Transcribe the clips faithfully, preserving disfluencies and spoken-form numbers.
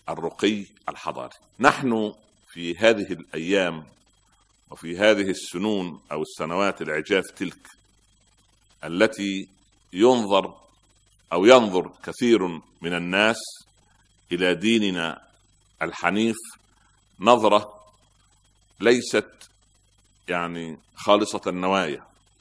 الرقي الحضاري. نحن في هذه الأيام وفي هذه السنون أو السنوات العجاف تلك التي ينظر أو ينظر كثير من الناس إلى ديننا الحنيف نظرة ليست يعني خالصة النوايا،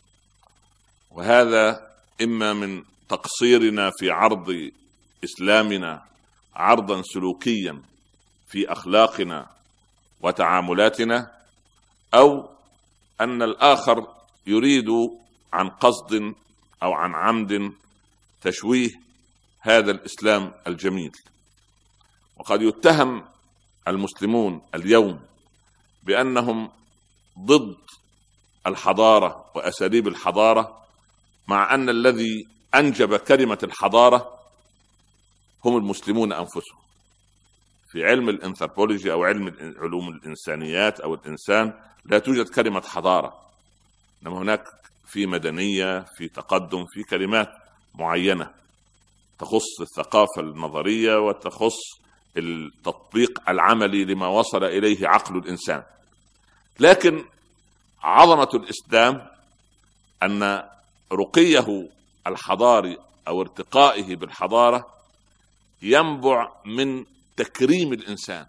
وهذا إما من تقصيرنا في عرض إسلامنا عرضا سلوكيا في أخلاقنا وتعاملاتنا، أو أن الآخر يريد عن قصد أو عن عمد تشويه هذا الإسلام الجميل. وقد يتهم المسلمون اليوم بأنهم ضد الحضارة وأساليب الحضارة، مع أن الذي أنجب كلمة الحضارة هم المسلمون أنفسهم. في علم الانثروبولوجي أو علم علوم الإنسانيات أو الإنسان لا توجد كلمة حضارة، إنما هناك في مدنية، في تقدم، في كلمات معينة تخص الثقافة النظرية وتخص التطبيق العملي لما وصل إليه عقل الإنسان. لكن عظمة الإسلام أن رقيه الحضاري أو ارتقائه بالحضارة ينبع من تكريم الإنسان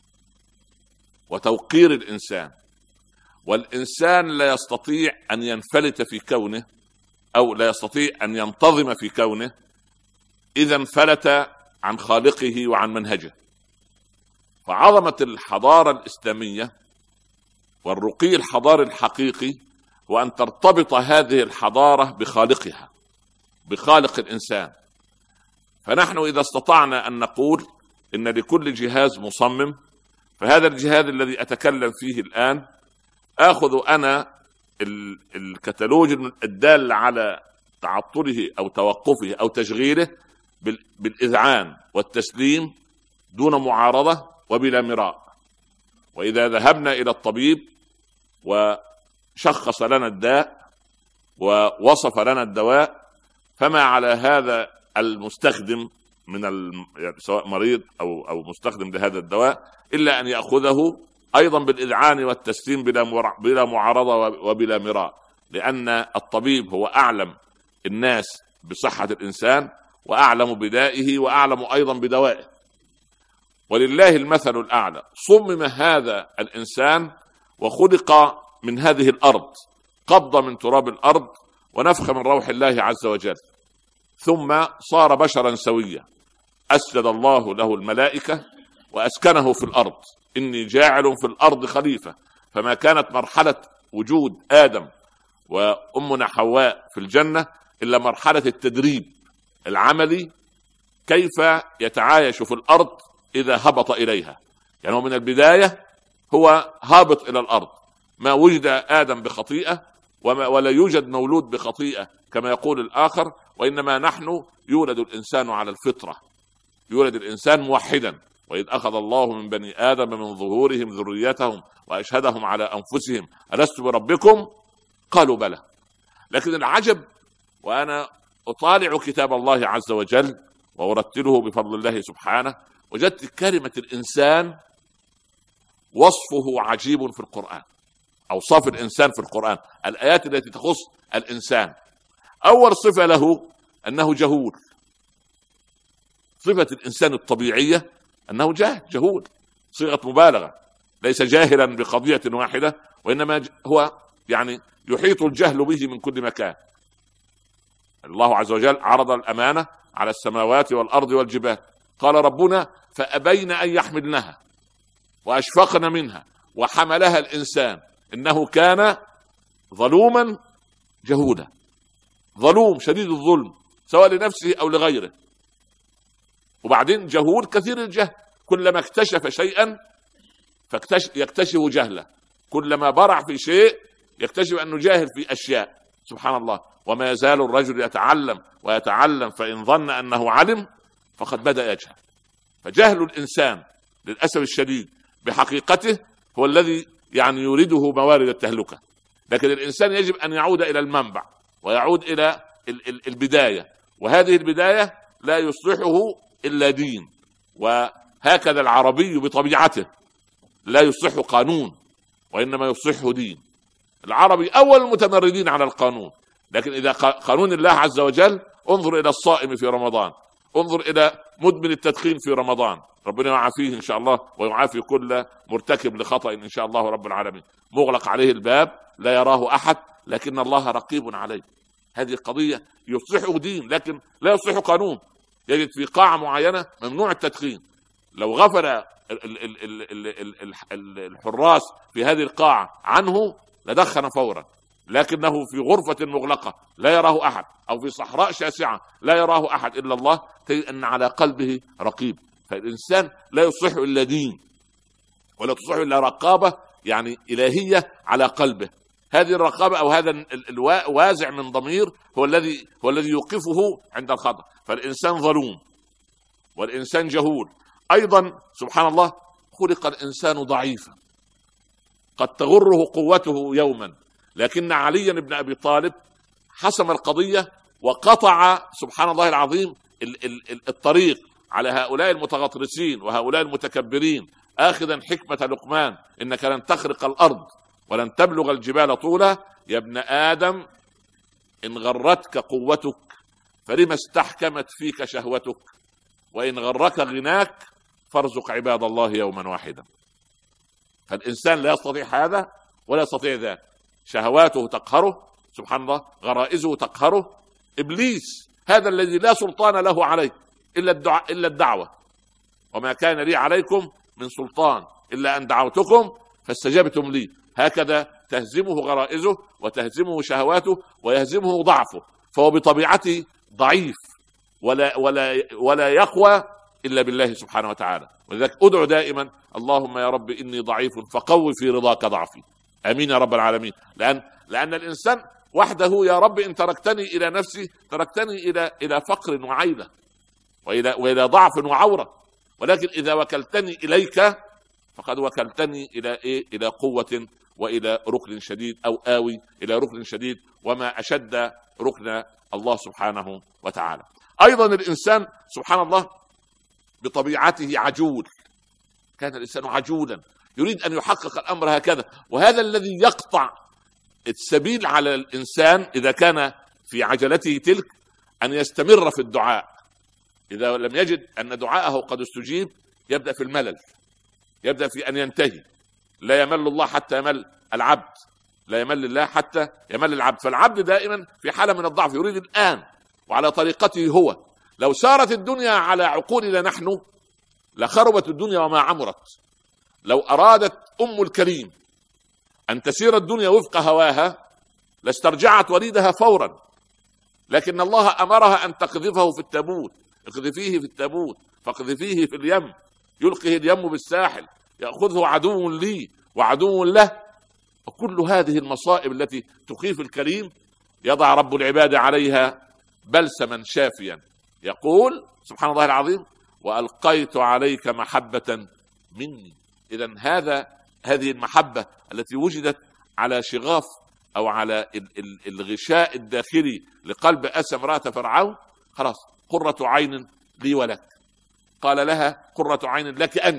وتوقير الإنسان، والإنسان لا يستطيع أن ينفلت في كونه أو لا يستطيع أن ينتظم في كونه إذا انفلت عن خالقه وعن منهجه. فعظمة الحضارة الإسلامية والرقي الحضاري الحقيقي هو أن ترتبط هذه الحضارة بخالقها، بخالق الإنسان. فنحن إذا استطعنا أن نقول إن لكل جهاز مصمم، فهذا الجهاز الذي أتكلم فيه الآن آخذ أنا الكتالوج الدال على تعطله أو توقفه أو تشغيله بالإذعان والتسليم دون معارضة وبلا مراء. وإذا ذهبنا إلى الطبيب وشخص لنا الداء ووصف لنا الدواء، فما على هذا المستخدم من الم... سواء مريض أو, أو مستخدم لهذا الدواء إلا أن يأخذه أيضا بالإذعان والتسليم بلا, مر... بلا معارضة وبلا مراء، لأن الطبيب هو أعلم الناس بصحة الإنسان وأعلم بدائه وأعلم أيضا بدوائه. ولله المثل الأعلى. صمم هذا الإنسان وخلق من هذه الأرض، قبض من تراب الأرض ونفخ من روح الله عز وجل، ثم صار بشرا سويا. أسجد الله له الملائكة وأسكنه في الأرض، إني جاعل في الأرض خليفة. فما كانت مرحلة وجود آدم وأمنا حواء في الجنة إلا مرحلة التدريب العملي، كيف يتعايش في الأرض إذا هبط إليها. يعني هو من البداية هو هابط إلى الأرض، ما وجد آدم بخطيئة وما ولا يوجد مولود بخطيئة كما يقول الآخر، وإنما نحن يولد الإنسان على الفطرة، يولد الإنسان موحدا. وإذ أخذ الله من بني آدم من ظهورهم ذريتهم وأشهدهم على أنفسهم ألست بربكم قالوا بلى. لكن العجب وأنا أطالع كتاب الله عز وجل وأرتله بفضل الله سبحانه، وجدت كلمة الإنسان وصفه عجيب في القرآن. أوصاف الإنسان في القرآن، الآيات التي تخص الإنسان، أول صفة له أنه جهول. صفة الإنسان الطبيعية أنه جاهل جهول، صيغة مبالغة، ليس جاهلا بقضية واحدة، وإنما هو يعني يحيط الجهل به من كل مكان. الله عز وجل عرض الأمانة على السماوات والأرض والجبال، قال ربنا فأبين أن يحملنها وأشفقن منها وحملها الإنسان إنه كان ظلوما جهولا. ظلوم شديد الظلم سواء لنفسه أو لغيره. وبعدين جهول كثير الجهل، كلما اكتشف شيئا يكتشف جهله، كلما برع في شيء يكتشف أنه جاهل في أشياء. سبحان الله. وما يزال الرجل يتعلم ويتعلم فإن ظن أنه علم فقد بدأ يجهل. فجهل الإنسان للأسف الشديد بحقيقته هو الذي يعني يورده موارد التهلكة. لكن الإنسان يجب أن يعود إلى المنبع ويعود إلى البداية، وهذه البداية لا يصلحه إلا دين هكذا العربي بطبيعته لا يصح قانون وإنما يصح دين. العربي أول المتمردين على القانون، لكن إذا قانون الله عز وجل، انظر إلى الصائم في رمضان، انظر إلى مدمن التدخين في رمضان، ربنا يعافيه إن شاء الله ويعافي كل مرتكب لخطأ إن شاء الله رب العالمين، مغلق عليه الباب لا يراه أحد لكن الله رقيب عليه. هذه القضية يصلح دين لكن لا يصلح قانون. يجد في قاعة معينة ممنوع التدخين، لو غفل الحراس في هذه القاعة عنه لدخن فورا، لكنه في غرفة مغلقة لا يراه أحد أو في صحراء شاسعة لا يراه أحد إلا الله، تجد أن على قلبه رقيب. فالإنسان لا يصلح إلا دين ولا تصلح إلا رقابة يعني إلهية على قلبه. هذه الرقابة أو هذا الوازع من ضمير هو الذي هو الذي يوقفه عند الخطأ. فالإنسان ظلوم والإنسان جهول أيضا. سبحان الله، خلق الإنسان ضعيفا قد تغره قوته يوما، لكن علي بن أبي طالب حسم القضية وقطع سبحان الله العظيم الطريق على هؤلاء المتغطرسين وهؤلاء المتكبرين، آخذا حكمة لقمان: إنك لن تخرق الأرض ولن تبلغ الجبال طولا، يا ابن آدم إن غرتك قوتك فلما استحكمت فيك شهوتك، وإن غرك غناك فارزق عباد الله يوما واحدا. فالإنسان لا يستطيع هذا ولا يستطيع ذاك، شهواته تقهره سبحان الله، غرائزه تقهره. إبليس هذا الذي لا سلطان له عليه إلا الدعاء إلا الدعوة، وما كان لي عليكم من سلطان إلا أن دعوتكم فاستجبتم لي. هكذا تهزمه غرائزه وتهزمه شهواته ويهزمه ضعفه، فهو بطبيعته ضعيف ولا ولا ولا يقوى إلا بالله سبحانه وتعالى. ولذلك أدعو دائما: اللهم يا رب إني ضعيف فقوي في رضاك ضعفي. آمين يا رب العالمين. لأن لأن الإنسان وحده يا رب إن تركتني إلى نفسي تركتني إلى إلى فقر وعيلة وإلى وإلى ضعف وعورة، ولكن إذا وكلتني إليك فقد وكلتني إلى إيه؟ إلى قوة وإلى ركن شديد، أو آوي إلى ركن شديد، وما أشد ركن الله سبحانه وتعالى. أيضا الإنسان سبحان الله بطبيعته عجول، كان الإنسان عجولا يريد أن يحقق الأمر هكذا، وهذا الذي يقطع السبيل على الإنسان إذا كان في عجلته تلك أن يستمر في الدعاء. إذا لم يجد أن دعاءه قد استجيب يبدأ في الملل، يبدأ في أن ينتهي. لا يمل الله حتى يمل العبد، لا يمل الله حتى يمل العبد. فالعبد دائما في حالة من الضعف يريد الآن وعلى طريقته هو. لو سارت الدنيا على عقولنا نحن لخربت الدنيا وما عمرت. لو أرادت أم الكريم أن تسير الدنيا وفق هواها لاسترجعت وليدها فورا، لكن الله أمرها أن تقذفه في التابوت. اقذفيه في التابوت فاقذفيه في اليم، يلقيه اليم بالساحل، يأخذه عدو لي وعدو له. وكل هذه المصائب التي تخيف الكريم يضع رب العباد عليها بلسما شافيا، يقول سبحان الله العظيم: وألقيت عليك محبة مني. إذن هذا هذه المحبة التي وجدت على شغاف أو على الغشاء الداخلي لقلب أسى امرأة فرعون، خلاص قرة عين لي ولك. قال لها: قرة عين لك أنت.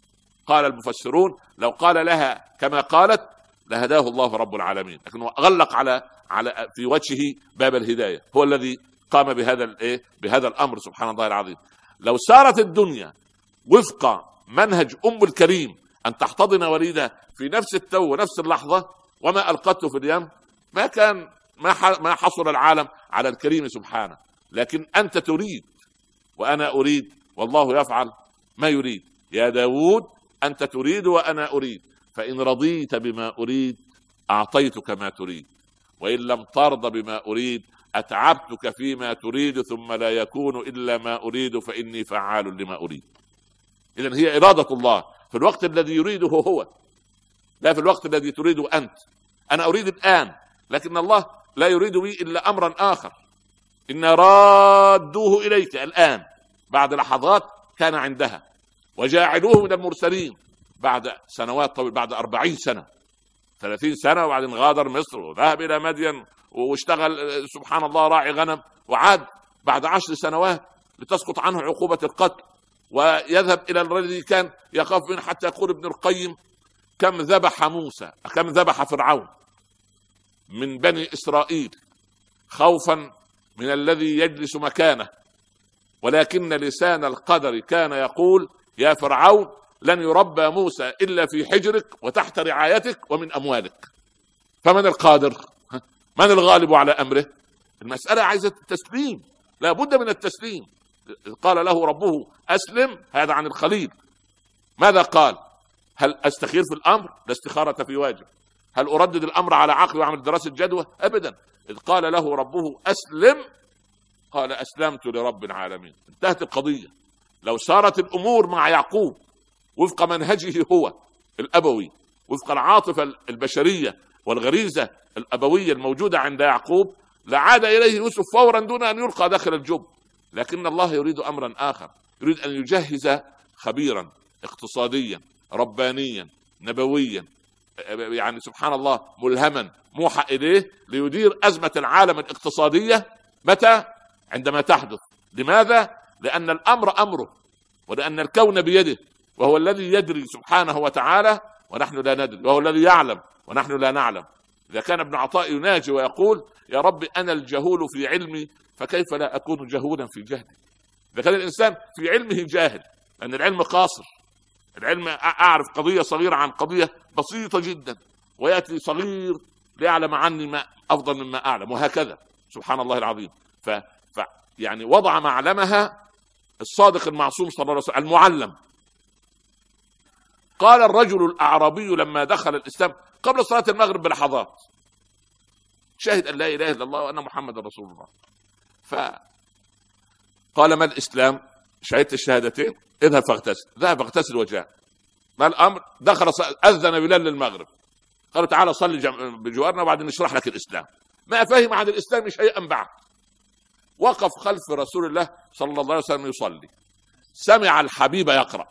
قال المفسرون: لو قال لها كما قالت لهداه الله رب العالمين، لكنه غلق على على في وجهه باب الهداية، هو الذي قام بهذا الايه بهذا الأمر سبحان الله العظيم. لو سارت الدنيا وفق منهج أم الكريم أن تحتضن وليدها في نفس التو ونفس اللحظة وما ألقته في اليم، ما كان ما ما حصل العالم على الكريم سبحانه. لكن أنت تريد وأنا أريد والله يفعل ما يريد. يا داود أنت تريد وأنا أريد، فإن رضيت بما أريد أعطيتك ما تريد، وإن لم ترضى بما أريد أتعبتك فيما تريد ثم لا يكون إلا ما أريد فإني فعال لما أريد. إذن هي إرادة الله في الوقت الذي يريده هو، لا في الوقت الذي تريده أنت. أنا أريد الآن، لكن الله لا يريد بي إلا أمرا آخر. إن رادوه إليك الآن، بعد لحظات كان عندها، وجاعلوه من المرسلين بعد سنوات طويلة، بعد أربعين سنة ثلاثين سنة، وبعدين غادر مصر وذهب إلى مدين واشتغل سبحان الله راعي غنم، وعاد بعد عشر سنوات لتسقط عنه عقوبة القتل. ويذهب إلى الذي كان يخاف منه، حتى يقول ابن القيم: كم ذبح موسى كم ذبح فرعون من بني إسرائيل خوفا من الذي يجلس مكانه، ولكن لسان القدر كان يقول: يا فرعون لن يربى موسى إلا في حجرك وتحت رعايتك ومن أموالك. فمن القادر؟ من الغالب على أمره؟ المسألة عايزة التسليم، لا بد من التسليم. قال له ربه: أسلم. هذا عن الخليل. ماذا قال؟ هل أستخير في الأمر؟ لا استخارة في واجب. هل أردد الأمر على عقل وأعمل دراسة جدوى؟ أبدا. إذ قال له ربه: أسلم، قال: أسلمت لرب العالمين. انتهت القضية. لو سارت الأمور مع يعقوب وفق منهجه هو الأبوي، وفق العاطفة البشرية والغريزة الأبوية الموجودة عند يعقوب، لعاد إليه يوسف فورا دون أن يلقى داخل الجب. لكن الله يريد أمرا آخر، يريد أن يجهز خبيرا اقتصاديا ربانيا نبويا، يعني سبحان الله ملهما موحى إليه ليدير أزمة العالم الاقتصادية. متى؟ عندما تحدث. لماذا؟ لأن الأمر أمره، ولأن الكون بيده، وهو الذي يدري سبحانه وتعالى ونحن لا ندري، وهو الذي يعلم ونحن لا نعلم. إذا كان ابن عطاء يناجي ويقول: يا رب أنا الجهول في علمي فكيف لا أكون جهولا في جهلي. إذا كان الإنسان في علمه جاهل، أن العلم قاصر، العلم أعرف قضية صغيرة عن قضية بسيطة جدا، ويأتي صغير ليعلم عني ما أفضل مما أعلم، وهكذا سبحان الله العظيم. ف... ف... يعني وضع معلمها الصادق المعصوم صلى الله عليه وسلم المعلم. قال الرجل الأعرابي لما دخل الإسلام قبل صلاة المغرب بلحظات: شهد أن لا إله إلا الله وأن محمد رسول الله. فقال: ما الإسلام؟ شهدت الشهادتين، اذهب فاغتسل. ذهب فاغتسل وجاء. ما الأمر؟ دخل أذن بلال للمغرب. قالوا: تعالى صلي بجوارنا وبعدين نشرح لك الإسلام. ما فهم عن الإسلام شيئا بعد. وقف خلف رسول الله صلى الله عليه وسلم يصلي، سمع الحبيب يقرأ: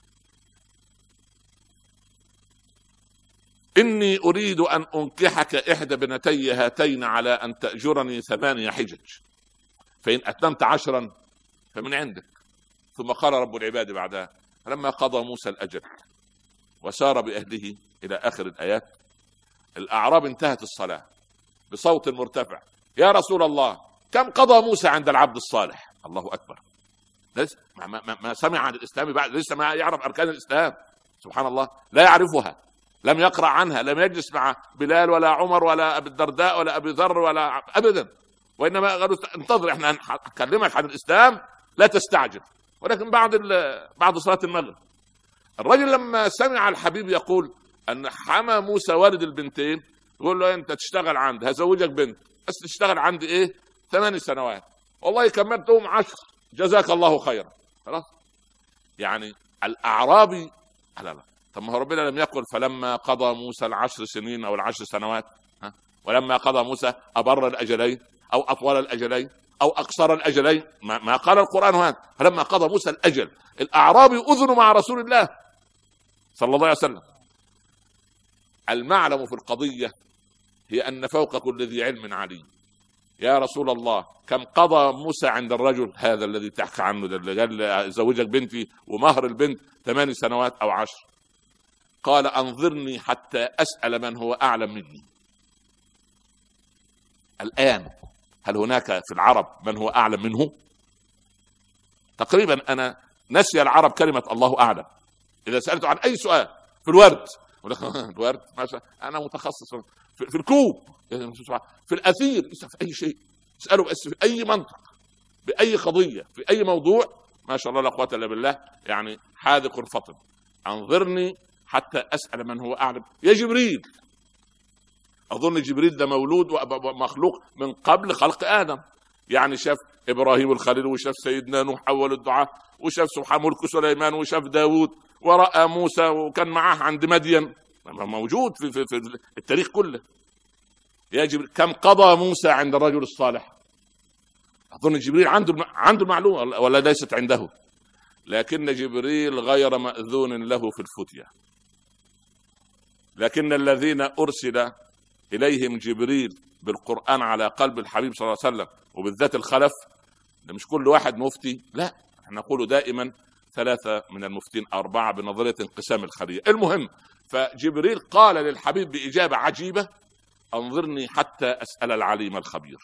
إني أريد أن أنكحك إحدى بنتي هاتين على أن تأجرني ثمانية حجج، فإن أتممت عشرا فمن عندك. ثم قال رب العباد بعدها: لما قضى موسى الأجل وسار بأهله إلى آخر الآيات، الأعراب انتهت الصلاة بصوت مرتفع: يا رسول الله كم قضى موسى عند العبد الصالح؟ الله أكبر. ما, ما, ما سمع عن الإسلام بعد، لسه ما يعرف أركان الإسلام. سبحان الله، لا يعرفها، لم يقرأ عنها، لم يجلس مع بلال ولا عمر ولا أبي الدرداء ولا أبي ذر ولا أبدا، وإنما قالوا: انتظر، احنا هنكلمك عن الإسلام، لا تستعجل. ولكن بعد بعد صلاة المغرب الرجل لما سمع الحبيب يقول أن حمى موسى والد البنتين، يقول له: أنت تشتغل عندي، هزوجك بنت، بس تشتغل عندي إيه؟ ثمان سنوات. والله كملتهم عشر، جزاك الله خيرا. خلاص. يعني الأعرابي لا لا طب ما هو ربنا لم يقل فلما قضى موسى العشر سنين أو العشر سنوات؟ ها؟ ولما قضى موسى أبر الأجلين أو أطول الأجلين أو أقصر الأجلين؟ ما, ما قال القرآن هذا. فلما قضى موسى الأجل، الأعرابي أذن مع رسول الله صلى الله عليه وسلم. المعلم في القضية هي أن فوق كل ذي علم عليم. يا رسول الله كم قضى موسى عند الرجل هذا الذي تحكي عنه، ده اللي قال زوجك بنتي ومهر البنت ثمان سنوات أو عشر؟ قال: أنظرني حتى أسأل من هو أعلم مني. الآن هل هناك في العرب من هو أعلم منه؟ تقريبا أنا نسي العرب كلمة الله أعلم. إذا سألته عن أي سؤال في الورد، الورد أنا متخصص في الكوب، في الأثير، في أي شيء اسأله، بس في أي منطق، بأي قضية، في أي موضوع، ما شاء الله لا قوة إلا بالله، يعني حاذق فطن. أنظرني حتى أسأل من هو أعلم. يا جبريل، أظن جبريل ده مولود ومخلوق من قبل خلق آدم، يعني شاف إبراهيم الخليل، وشاف سيدنا نوح أول الدعاء، وشاف سبحان ملك سليمان، وشاف داود، ورأى موسى وكان معاه عند مدين، موجود في, في, في التاريخ كله. يا جبريل كم قضى موسى عند الرجل الصالح؟ أظن جبريل عنده عنده المعلومة ولا ليست عنده؟ لكن جبريل غير مأذون له في الفتية. لكن الذين أرسل إليهم جبريل بالقرآن على قلب الحبيب صلى الله عليه وسلم، وبالذات الخلف، ده مش كل واحد مفتي، لا، احنا نقول دائما ثلاثة من المفتين أربعة بنظرية انقسام الخلية. المهم، فجبريل قال للحبيب بإجابة عجيبة: أنظرني حتى أسأل العليم الخبير.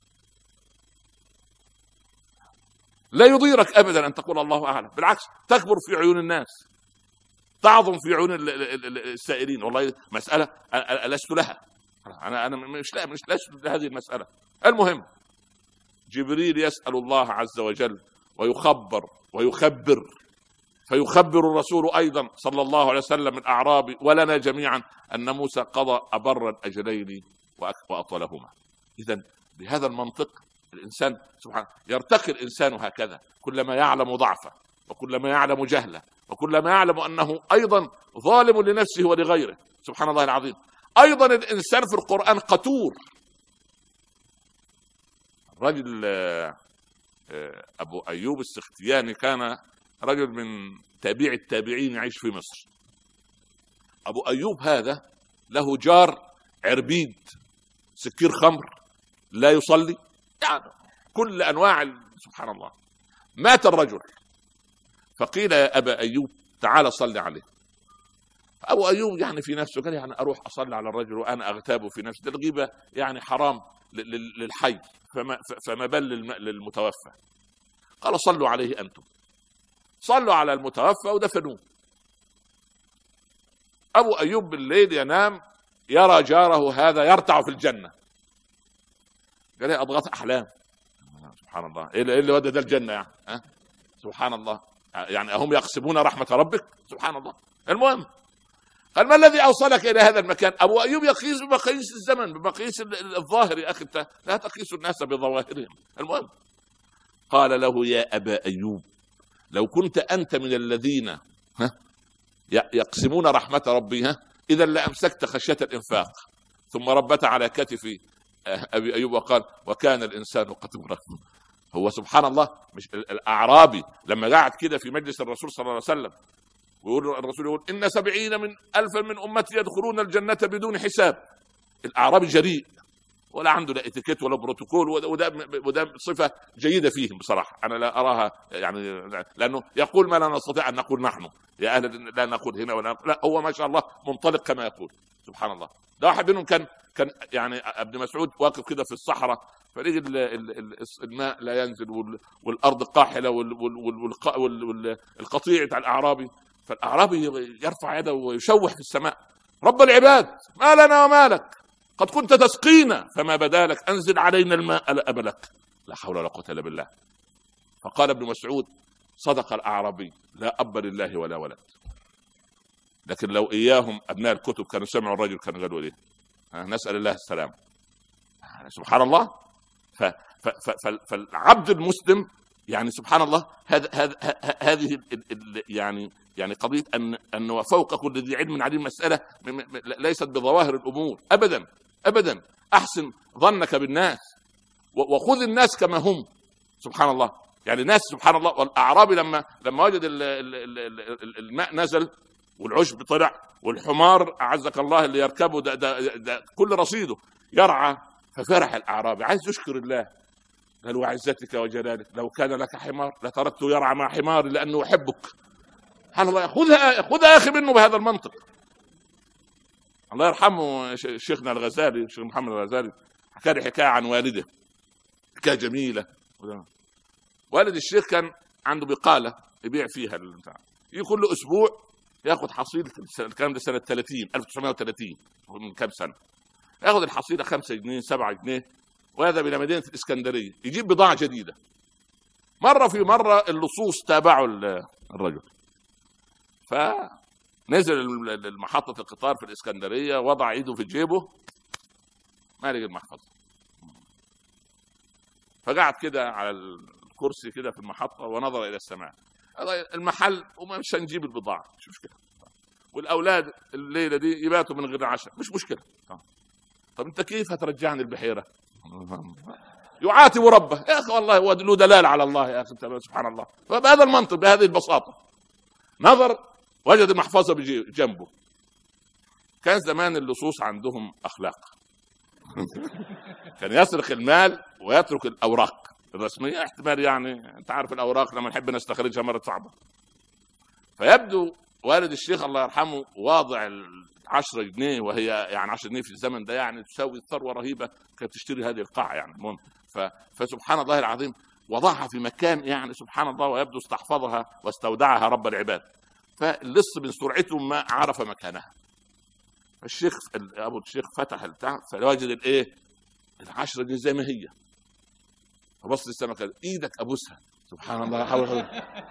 لا يضيرك أبدا أن تقول الله أعلم، بالعكس تكبر في عيون الناس، تعظم في عيون السائلين. والله مسألة لست لها، أنا أنا مش لا مش لست لهذه المسألة. المهم، جبريل يسأل الله عز وجل ويخبر ويخبر، فيخبر الرسول أيضا صلى الله عليه وسلم الأعرابي ولنا جميعا أن موسى قضى أبر الأجلين وأطولهما. إذن بهذا المنطق الإنسان سبحانه يرتقي الإنسان هكذا، كلما يعلم ضعفه وكلما يعلم جهله وكلما يعلم أنه أيضا ظالم لنفسه ولغيره. سبحان الله العظيم. أيضا الإنسان في القرآن قتور. الرجل أبو أيوب السختياني كان رجل من تابع التابعين يعيش في مصر. أبو أيوب هذا له جار عربيد سكير خمر لا يصلي، يعني كل أنواع. سبحان الله. مات الرجل، فقيل يا أبا أيوب تعال صلي عليه. أبو أيوب يعني في نفسه قال يعني أروح أصلي على الرجل وأنا أغتاب في نفسي، الغيبة يعني حرام للحي، فما, فما بل للمتوفى. قال صلوا عليه أنتم. صلوا على المتوفى ودفنوه. أبو أيوب بالليل ينام يرى جاره هذا يرتع في الجنة. قال لي أضغط أحلام. سبحان الله، إيه اللي ودى ده الجنة يعني؟ أه؟ سبحان الله، يعني هم يقسمون رحمة ربك؟ سبحان الله. المهم، قال ما الذي أوصلك إلى هذا المكان؟ أبو أيوب يقيس بمقاييس الزمن، بمقاييس الظاهر. يا أخي لا تقيس الناس بظواهرهم. المهم، قال له يا أبا أيوب لو كنت أنت من الذين يقسمون رحمة ربي إذا لأمسكت خشية الإنفاق. ثم ربت على كتفي أبي أيوب وقال وكان الإنسان قتورا. هو سبحان الله، مش الأعرابي لما قعد كده في مجلس الرسول صلى الله عليه وسلم ويقول الرسول يقول إن سبعين من ألف من أمتي يدخلون الجنة بدون حساب. الأعرابي جريء ولا عنده لا اتيكيت ولا بروتوكول، وده, وده صفة جيدة فيهم بصراحة. أنا لا أراها يعني، لأنه يقول ما لا نستطيع أن نقول نحن يا أهل، لا نقول هنا ولا نقول. لا، هو ما شاء الله منطلق كما يقول. سبحان الله. ده واحد منهم كان كان يعني ابن مسعود واقف كده في الصحراء، فريق الماء لا ينزل والأرض قاحلة والقطيع بتاع الأعرابي، فالأعرابي يرفع يده ويشوح في السماء رب العباد ما لنا وما لك، قد كنت تسقينا فما بدالك، أنزل علينا الماء لا أبلك. لا حول ولا قوة إلا بالله. فقال ابن مسعود صدق الأعرابي لا أب لله ولا ولد. لكن لو إياهم أبناء الكتب كانوا سمعوا الرجل كانوا قالوا ليه؟ نسأل الله السلام. سبحان الله. ف ف ف فالعبد المسلم يعني سبحان الله، هذا هذا هذه يعني يعني قضية أن أنه فوق كل ذي علم عليم، مسألة ليست بظواهر الأمور أبدا أبدا. أحسن ظنك بالناس وخذ الناس كما هم. سبحان الله. يعني الناس سبحان الله. والأعرابي لما لما وجد الماء نزل والعشب طلع والحمار أعزك الله اللي يركبه ده, ده, ده كل رصيده يرعى، ففرح الأعرابي عايز يشكر الله. قال وعزتك وجلالك لو كان لك حمار لتركته يرعى مع حمار لأنه يحبك. سبحان الله. خذها خذها أخي منه بهذا المنطق. الله يرحمه شيخنا الغزالي، الشيخ محمد الغزالي، حكى لي حكاية عن والده، حكاية جميلة. والد الشيخ كان عنده بقالة يبيع فيها البتاع، يكون له أسبوع ياخذ حصيلة. الكلام ده سنة ثلاثين ألف وتسعمائة وثلاثين، من كم سنة. ياخذ الحصيلة خمسة جنيه سبعة جنيه ويذهب إلى مدينة الإسكندرية يجيب بضاعة جديدة. مرة في مرة اللصوص تابعوا الرجل، فنزل المحطة القطار في الإسكندرية وضع ايده في جيبه ما لقى المحفظة، فقعد كده على الكرسي كده في المحطة ونظر إلى السماء. المحل ومش هنجيب البضاعة مش مشكلة، والأولاد الليلة دي يباتوا من غير عشاء مش مشكلة. طب أنت كيف هترجعني البحيرة؟ يعاتب ربه. يا أخي والله هو له دلال على الله يا أخي سبحان الله. فبهذا المنطق بهذه البساطة نظر وجد المحفظة بجنبه. كان زمان اللصوص عندهم أخلاق كان يسرق المال ويترك الأوراق الرسمية. احتمال يعني أنت عارف الأوراق لما نحب نستخرجها مرة صعبة، فيبدو والد الشيخ الله يرحمه واضع عشرة جنيه، وهي يعني عشرة جنيه في الزمن ده يعني تساوي ثروة رهيبة، كانت تشتري هذه القاعة يعني. المهم فسبحان الله العظيم وضعها في مكان يعني سبحان الله، ويبدو استحفظها واستودعها رب العباد. فاللص من سرعته ما عرف مكانها. الشيخ ابو الشيخ فتح البتاع فوجد الايه العشرة دي زي ما هي، فبص للسماء قال ايدك ابوسها. سبحان الله حول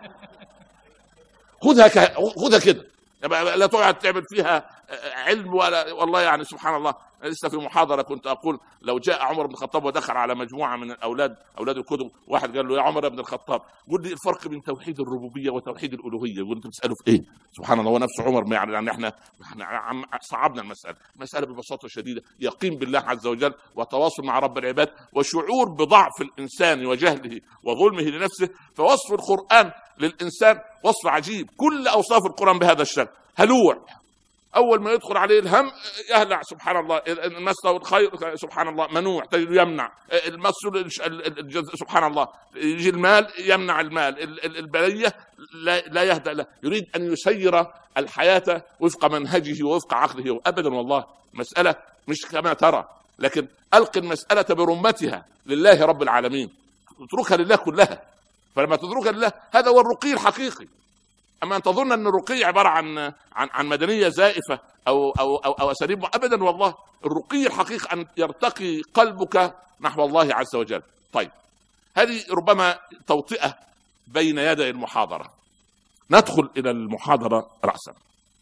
خذها ك... خذها كده، لا تقعد تعمل فيها علم ولا والله يعني سبحان الله. لسه في محاضرة كنت أقول لو جاء عمر بن الخطاب ودخل على مجموعة من الأولاد أولاد الكتب، واحد قال له يا عمر بن الخطاب قل لي الفرق بين توحيد الربوبية وتوحيد الألوهية، يقول أنت بتسأله في إيه؟ سبحان الله. ونفس عمر ما يعني إحنا إحنا صعبنا المسألة، مسألة ببساطة شديدة يقين بالله عز وجل وتواصل مع رب العباد وشعور بضعف الإنسان وجهله وظلمه لنفسه. فوصف القرآن للإنسان وصف عجيب، كل أوصاف القرآن بهذا الشكل. هلوع، أول ما يدخل عليه الهم يهلع سبحان الله، المس الخير سبحان الله منوع يمنع، المس سبحان الله، يجي المال يمنع المال، البلية لا يهدأ له، يريد أن يسير الحياة وفق منهجه ووفق عقله. أبدا والله مسألة مش كما ترى، لكن ألقي المسألة برمتها لله رب العالمين، اتركها لله كلها. فلما تتركها لله هذا هو الرقي الحقيقي. أما أن تظن أن الرقي عبارة عن عن عن مدنية زائفة أو أو أو, أو أساليب، أبدا والله الرقي الحقيقي أن يرتقي قلبك نحو الله عز وجل. طيب هذه ربما توطئة بين يدي المحاضرة. ندخل إلى المحاضرة رأسا.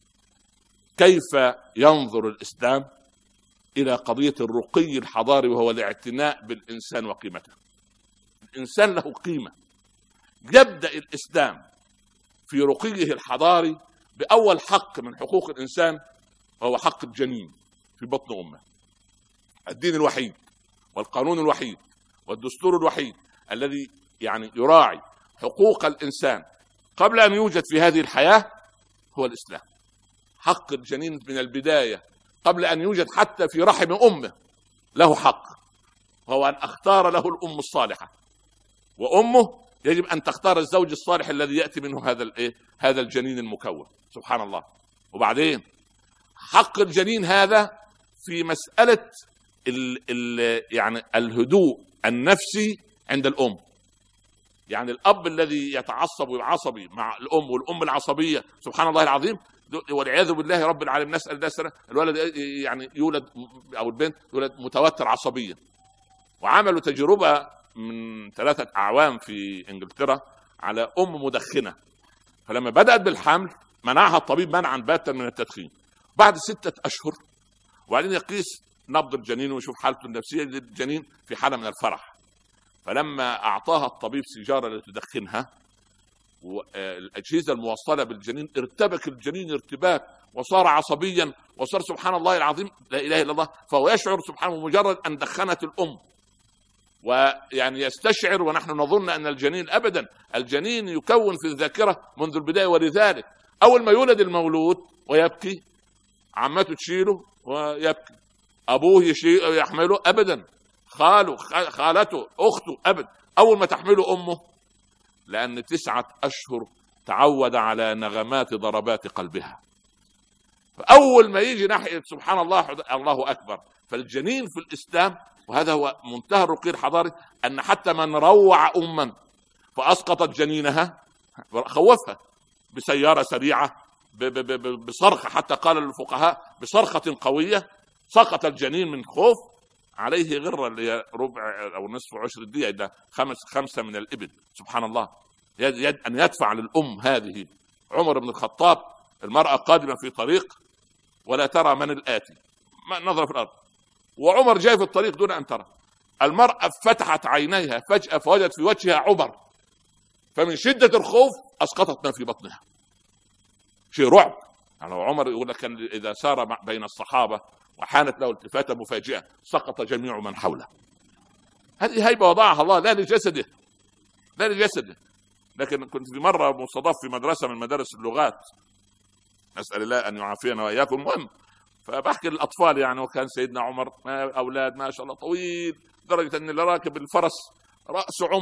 كيف ينظر الإسلام إلى قضية الرقي الحضاري، وهو الاعتناء بالإنسان وقيمته. الإنسان له قيمة. يبدأ الإسلام في رقيه الحضاري بأول حق من حقوق الإنسان، وهو حق الجنين في بطن أمه. الدين الوحيد والقانون الوحيد والدستور الوحيد الذي يعني يراعي حقوق الإنسان قبل أن يوجد في هذه الحياة هو الإسلام. حق الجنين من البداية قبل أن يوجد حتى في رحم أمه له حق، وهو أن أختار له الأم الصالحة، وأمه يجب أن تختار الزوج الصالح الذي يأتي منه هذا الإيه هذا الجنين المكون. سبحان الله. وبعدين حق الجنين هذا في مسألة ال ال يعني الهدوء النفسي عند الأم. يعني الأب الذي يتعصب ويعصبي مع الأم، والأم العصبية سبحان الله العظيم، والعياذ بالله رب العالمين، نسأل الله السلامة، الولد يعني يولد أو البنت يولد متوتر عصبيا. وعملوا تجربة من ثلاثة أعوام في إنجلترا على أم مدخنة، فلما بدأت بالحمل منعها الطبيب منعا باتا من التدخين. بعد ستة أشهر وبعدين يقيس نبض الجنين ويشوف حالته النفسية للجنين في حالة من الفرح، فلما أعطاها الطبيب سيجارة لتدخنها والأجهزة الموصلة بالجنين ارتبك الجنين ارتباك وصار عصبيا، وصار سبحان الله العظيم لا إله إلا الله، فهو يشعر سبحانه مجرد أن دخنت الأم، ويعني يستشعر، ونحن نظن أن الجنين أبدا، الجنين يكون في الذاكرة منذ البداية. ولذلك أول ما يولد المولود ويبكي عمته تشيله ويبكي، أبوه يشيله يحمله أبدا، خاله خالته أخته أبدا، أول ما تحمله أمه، لأن تسعة أشهر تعود على نغمات ضربات قلبها. فأول ما يجي ناحية سبحان الله الله أكبر. فالجنين في الإسلام، وهذا هو منتهى الرقي الحضاري، أن حتى من روع أما فأسقطت جنينها خوفها بسيارة سريعة بصرخة، حتى قال الفقهاء بصرخة قوية سقط الجنين من خوف، عليه غرة اللي هي ربع أو نصف عشر الدقيقة، ده خمس خمسة من الإبل. سبحان الله. يد أن يدفع للأم هذه. عمر بن الخطاب، المرأة قادمة في طريق ولا ترى من الآتي، ما نظر في الأرض، وعمر جاي في الطريق دون أن ترى. المرأة فتحت عينيها فجأة فوجدت في وجهها عمر، فمن شدة الخوف أسقطت ما في بطنها. شيء رعب. يعني عمر يقول لك إذا سار بين الصحابة وحانت له التفاتة مفاجئة سقط جميع من حوله. هذه هيبة وضعها الله لا لجسده لا لجسده. لكن كنت في مرة مستضاف في مدرسة من مدارس اللغات، نسأل الله أن يعافينا وإياكم، المهم فبحكي للأطفال يعني، وكان سيدنا عمر ما أولاد ما شاء الله طويل، درجة أن اللي راكب الفرس رأس عمر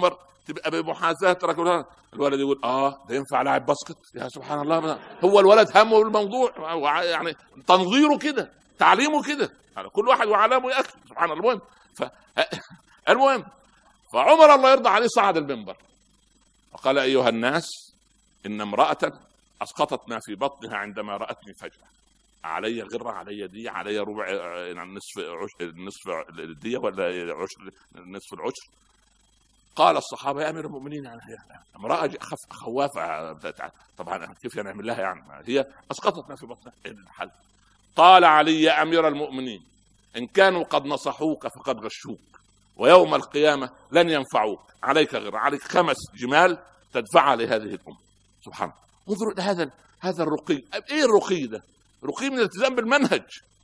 تبقى بمحاذاه رجل، الولد يقول اه ده ينفع لاعب باسكت، يا سبحان الله. هو الولد همه الموضوع، يعني تنظيره كده، تعليمه كده، يعني كل واحد وعلامه ياكل سبحان الله. المهم ف... المهم فعمر الله يرضى عليه صعد المنبر وقال ايها الناس ان امراه اسقطت ما في بطنها عندما راتني فجاه، علي غره، علي دي، علي ربع نصف عشر، نصف الديه ولا عشر نصف العشر. قال الصحابه يا امير المؤمنين يعني امراه خف خوافه طبعا كيف نعمل لها، يعني هي اسقطت ما في بطنها الحل. قال علي يا امير المؤمنين ان كانوا قد نصحوك فقد غشوك، ويوم القيامه لن ينفعوك، عليك غير عليك خمس جمال تدفعها لهذه الامه. سبحان الله. انظروا هذا هذا الرقي. ايه الرقي ده؟ رقي من الالتزام بالمنهج.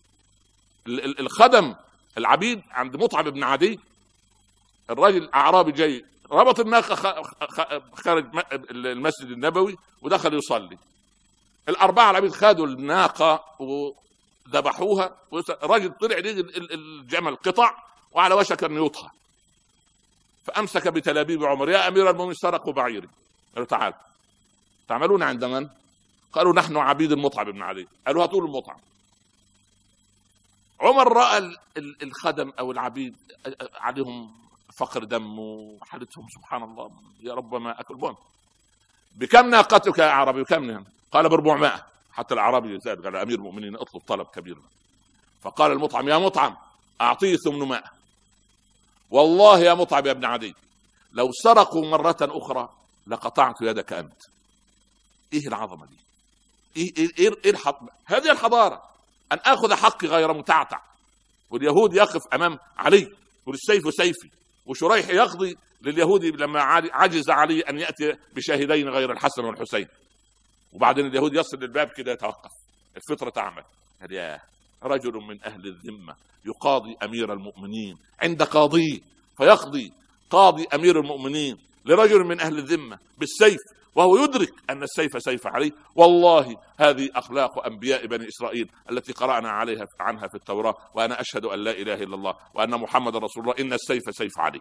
الخدم العبيد عند مطعم بن عدي، الراجل اعرابي جاي ربط الناقه خارج المسجد النبوي ودخل يصلي. الاربعه العبيد خدوا الناقه وذبحوها، الراجل طلع ليه الجمل قطع وعلى وشك ان يطهى، فامسك بتلابيب عمر يا امير المؤمنين سرقوا بعيري. قالوا تعال تعملون عند من؟ قالوا نحن عبيد المطعم بن عدي. قالوا هاتوا له المطعم. عمر راى الخدم او العبيد عليهم فقر دم وحالتهم سبحان الله يا رب ما اكل بون. بكم ناقتك يا عربي؟ بكم؟ قال ب أربعمائة. حتى العربي زاد قال امير المؤمنين اطلب طلب كبير. فقال المطعم يا مطعم اعطيه ثمانمائة. والله يا مطعم يا ابن عدي لو سرقوا مرة اخرى لقطعت يدك انت. ايه العظمة دي؟ ايه ايه ايه الحضارة؟ هذه الحضارة ان اخذ حقي غير متعتع. واليهود يقف امام علي والسيف سيفي، وشريح يقضي لليهودي لما عجز علي ان ياتي بشاهدين غير الحسن والحسين. وبعدين اليهود يصل للباب كده يتوقف، الفطرة تعمل. يا رجل من اهل الذمة يقاضي امير المؤمنين عند قاضيه، فيقضي قاضي امير المؤمنين لرجل من اهل الذمة بالسيف وهو يدرك ان السيف سيف عليه. والله هذه اخلاق انبياء بني اسرائيل التي قرانا عليها عنها في التوراة. وانا اشهد ان لا اله الا الله وان محمد رسول الله ان السيف سيف عليه.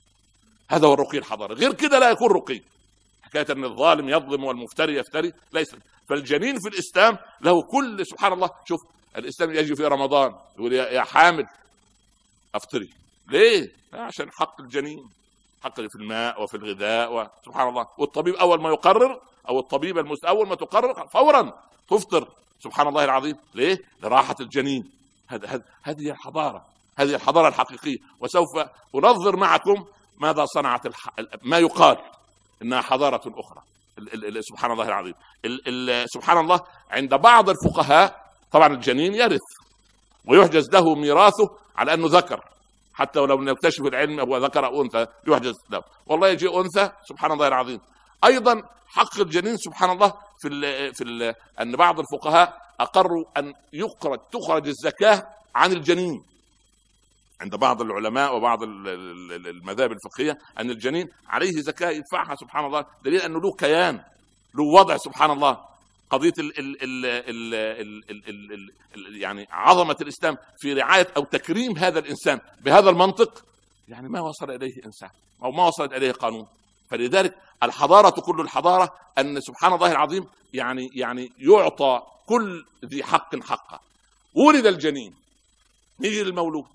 هذا هو الرقي الحضاري. غير كده لا يكون رقي. حكايه ان الظالم يظلم والمفتري يفتري ليس. فالجنين في الاسلام له كل سبحان الله. شوف الاسلام يجي في رمضان يقول يا حامل افطري. ليه؟ عشان حق الجنين، حق في الماء وفي الغذاء وسبحان الله. والطبيب اول ما يقرر او الطبيب المست اول ما تقرر فورا تفطر سبحان الله العظيم. ليه؟ لراحه الجنين. هذا هذه الحضاره، هذه الحضاره الحقيقيه. وسوف انظر معكم ماذا صنعت الح... ما يقال انها حضاره اخرى. ال... ال... سبحان الله العظيم. ال... ال... سبحان الله. عند بعض الفقهاء طبعا الجنين يرث ويحجز له ميراثه على انه ذكر، حتى ولو نكتشف العلم هو ذكر او انثى يحجز له. والله يجي انثى سبحان الله العظيم. ايضا حق الجنين سبحان الله في ال في ال ان بعض الفقهاء اقروا ان يخرج تخرج الزكاه عن الجنين. عند بعض العلماء وبعض المذاهب الفقهيه ان الجنين عليه زكاه يدفعها سبحان الله، دليل انه له كيان له وضع سبحان الله. قضيه ال ال ال ال ال ال ال ال يعني عظمه الاسلام في رعايه او تكريم هذا الانسان بهذا المنطق، يعني ما وصل اليه انسان او ما وصلت اليه قانون. فلذلك الحضاره كل الحضاره ان سبحان الله العظيم يعني يعني يعطى كل ذي حق حقه. ولد الجنين، نيجي للمولود.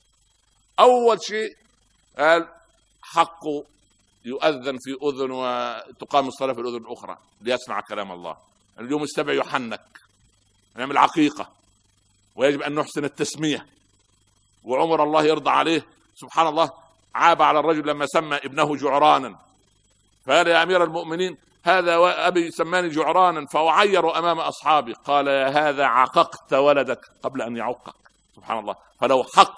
اول شيء قال حقه يؤذن في اذن وتقام الصلاه في الاذن الاخرى ليسمع كلام الله. اليوم السبع يحنك، نعمل عقيقه، ويجب ان نحسن التسميه. وعمر الله يرضى عليه سبحان الله عاب على الرجل لما سمى ابنه جعرانا، فقال يا امير المؤمنين هذا ابي سماني جعرانا فاعير امام اصحابي. قال يا هذا عققت ولدك قبل ان يعقك. سبحان الله. فلو حق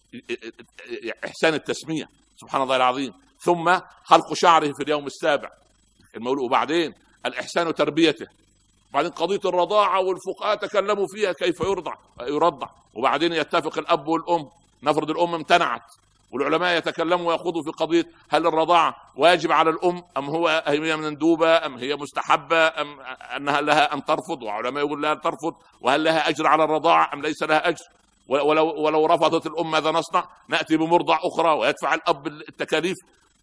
احسان التسميه سبحان الله العظيم، ثم حلق شعره في اليوم السابع المولود، وبعدين الاحسان تربيته، بعدين قضيه الرضاعه والفقهاء تكلموا فيها كيف يرضع يرضع، وبعدين يتفق الاب والام. نفرض الام امتنعت والعلماء يتكلموا ويخوضوا في قضيه هل الرضاعه واجب على الام ام هو هي مندوبه ام هي مستحبه ام انها لها ان ترفض، وعلماء يقول لها ترفض، وهل لها اجر على الرضاعه ام ليس لها اجر، ولو ولو رفضت الام ماذا نصنع؟ ناتي بمرضع اخرى ويدفع الاب التكاليف.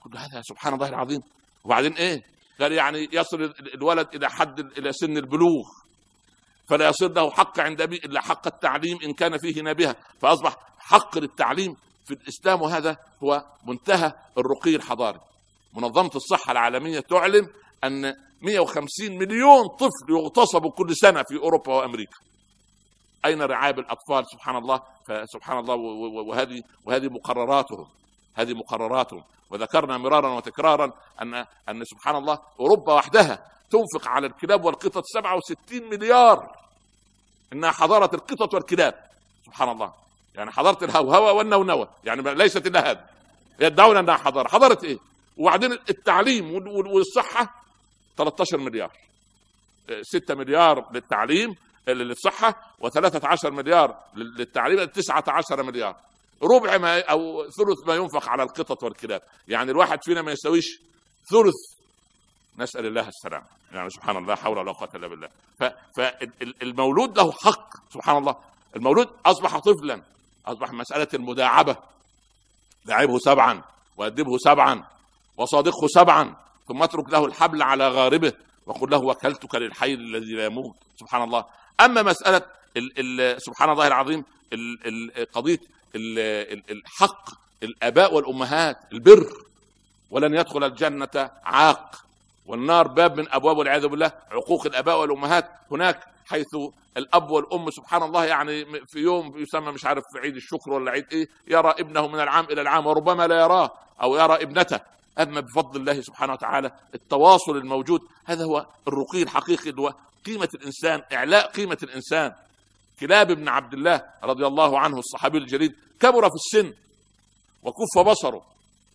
كل هذا سبحان الله العظيم. وبعدين ايه؟ قال يعني يصل الولد الى حد الى سن البلوغ فلا يصير له حق عند ابيه الا حق التعليم ان كان فيه نابهه، فاصبح حق للتعليم في الاسلام، وهذا هو منتهى الرقي الحضاري. منظمه الصحه العالميه تعلن ان مئة وخمسين مليون طفل يغتصبوا كل سنه في اوروبا وامريكا. اين رعاية الاطفال؟ سبحان الله. فسبحان الله، وهذه وهذه مقرراتهم، هذه مقرراتهم. وذكرنا مرارا وتكرارا ان ان سبحان الله اوروبا وحدها تنفق على الكلاب والقطط سبعة وستين مليار. انها حضاره القطط والكلاب، سبحان الله. يعني حضاره الهوهوه والنونوه، يعني ليست الا هذا. يدعون انها حضاره، حضاره ايه؟ وبعدين التعليم والصحه ثلاثة عشر مليار، ستة مليار للتعليم للصحه وثلاثة عشر مليار للتعليم، تسعة عشر مليار، ربع ما او ثلث ما ينفق على القطط والكلاب. يعني الواحد فينا ما يسويش ثلث، نسال الله السلامه. يعني سبحان الله، لا حول ولا قوه الا بالله. فالمولود له حق، سبحان الله. المولود اصبح طفلا، اصبح مساله المداعبه، داعبه سبعا وادبه سبعا وصادقه سبعا ثم اترك له الحبل على غاربه وقل له وكلتك للحي الذي لا يموت، سبحان الله. اما مساله ال ال سبحان الله العظيم قضيه الحق الاباء والامهات، البر، ولن يدخل الجنه عاق، والنار باب من ابواب والعياذ بالله عقوق الاباء والامهات. هناك حيث الاب والام سبحان الله يعني في يوم يسمى مش عارف في عيد الشكر ولا عيد ايه، يرى ابنه من العام الى العام وربما لا يراه او يرى ابنته. اما بفضل الله سبحانه وتعالى التواصل الموجود، هذا هو الرقي الحقيقي، هو قيمه الانسان، اعلاء قيمه الانسان. كلاب بن عبد الله رضي الله عنه الصحابي الجليل كبر في السن وكف بصره،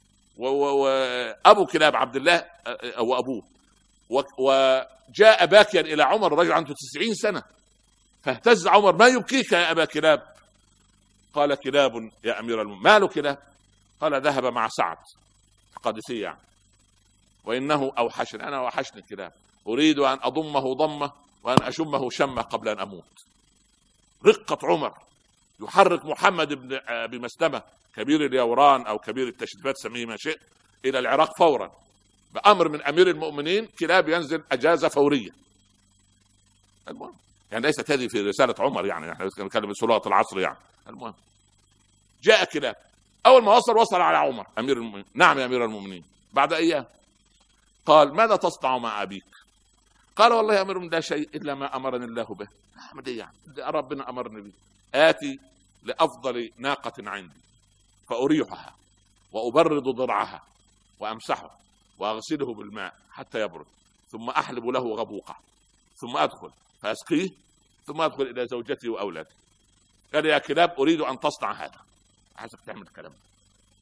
وابو كلاب عبد الله او ابوه، وجاء باكيا الى عمر، الرجل عنده تسعين سنه، فاهتز عمر: ما يبكيك يا ابا كلاب؟ قال: كلاب يا امير المؤمنين. ما له كلاب؟ قال: ذهب مع سعد القادسيه يعني، وانه اوحشني، انا اوحشني الكلاب، اريد ان اضمه ضمه وان اشمه شمه قبل ان اموت. رقة عمر يحرك محمد بن بمسلمة كبير اليوران او كبير التشريفات، سميه ما شئت، الى العراق فورا بامر من امير المؤمنين. كلاب ينزل اجازه فوريه. المهم يعني ليست هذه في رساله عمر، يعني احنا نتكلم في لغه العصر يعني. المهم جاء كلاب، اول ما وصل وصل على عمر امير المؤمنين. نعم يا امير المؤمنين. بعد ايام قال: ماذا تصنع مع ابيك؟ قال: والله يا امير المؤمنين لا شيء الا ما امرني الله به. احمد ايه يعني؟ ربنا امرني به. اتي لافضل ناقه عندي فاريحها وابرد ضرعها وامسحه واغسله بالماء حتى يبرد، ثم احلب له غبوقه، ثم ادخل فاسقيه، ثم ادخل الى زوجتي واولادي. قال: يا كلاب اريد ان تصنع هذا. عايزك تعمل الكلام ده.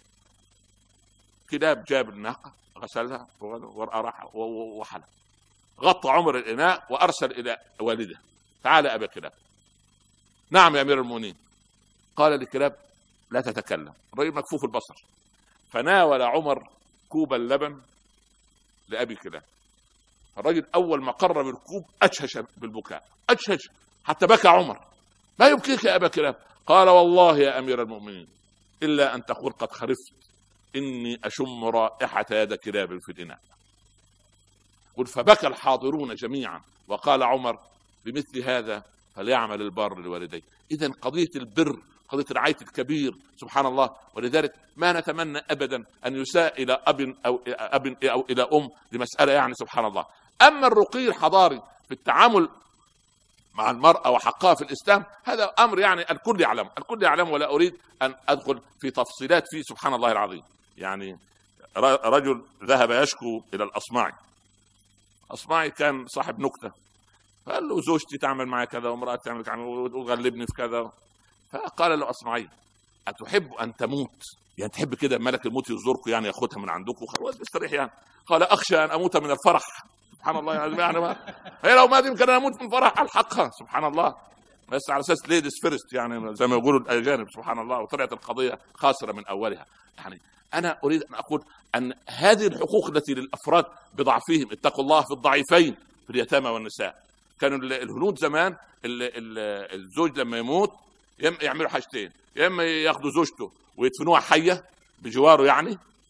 كلاب جاب الناقه غسلها وراح وحلب، غطى عمر الاناء وارسل الى والده: تعال ابا كلاب. نعم يا امير المؤمنين. قال لكلاب: لا تتكلم. الرجل مكفوف البصر. فناول عمر كوب اللبن لابي كلاب. الرجل اول ما قرب الكوب اشهش بالبكاء، اشهش حتى بكى عمر: ما يبكيك يا ابا كلاب؟ قال: والله يا امير المؤمنين الا ان تقول قد خرفت، اني اشم رائحه يد كلاب في الاناء. قل: فبكى الحاضرون جميعا. وقال عمر: بمثل هذا فليعمل البار لوالديه. اذا قضيه البر قضيه رعايه الكبير، سبحان الله. ولذلك ما نتمنى ابدا ان يساء الى اب او اب او الى ام لمساله يعني، سبحان الله. اما الرقي الحضاري في التعامل مع المراه وحقها في الاسلام، هذا امر يعني الكل يعلم، الكل يعلم، ولا اريد ان ادخل في تفصيلات فيه، سبحان الله العظيم. يعني رجل ذهب يشكو الى الاصمعي. اصمعي كان صاحب نكته، فقال له: زوجتي تعمل معي كذا وامرأتي تعمل كذا وتغلبني في كذا. فقال له اصمعي: اتحب ان تموت؟ يعني تحب كده ملك الموت يزوركم يعني ياخدها من عندكم خلاص استريح يعني. قال: اخشى ان اموت من الفرح. سبحان الله يعني, يعني ما هي لو ما يمكن ان اموت من الفرح الحقها، سبحان الله، بس على اساس ليديز فيرست يعني زي ما يقولوا الاجانب، سبحان الله. وطلعت القضيه خاسره من اولها. يعني انا اريد ان اقول ان هذه الحقوق التي للافراد بضعفهم، اتقوا الله في الضعيفين في اليتامى والنساء. كانوا الهنود زمان الزوج لما يموت يعملوا حاجتين: يا اما ياخذوا زوجته ويدفنوها حيه بجواره يعني،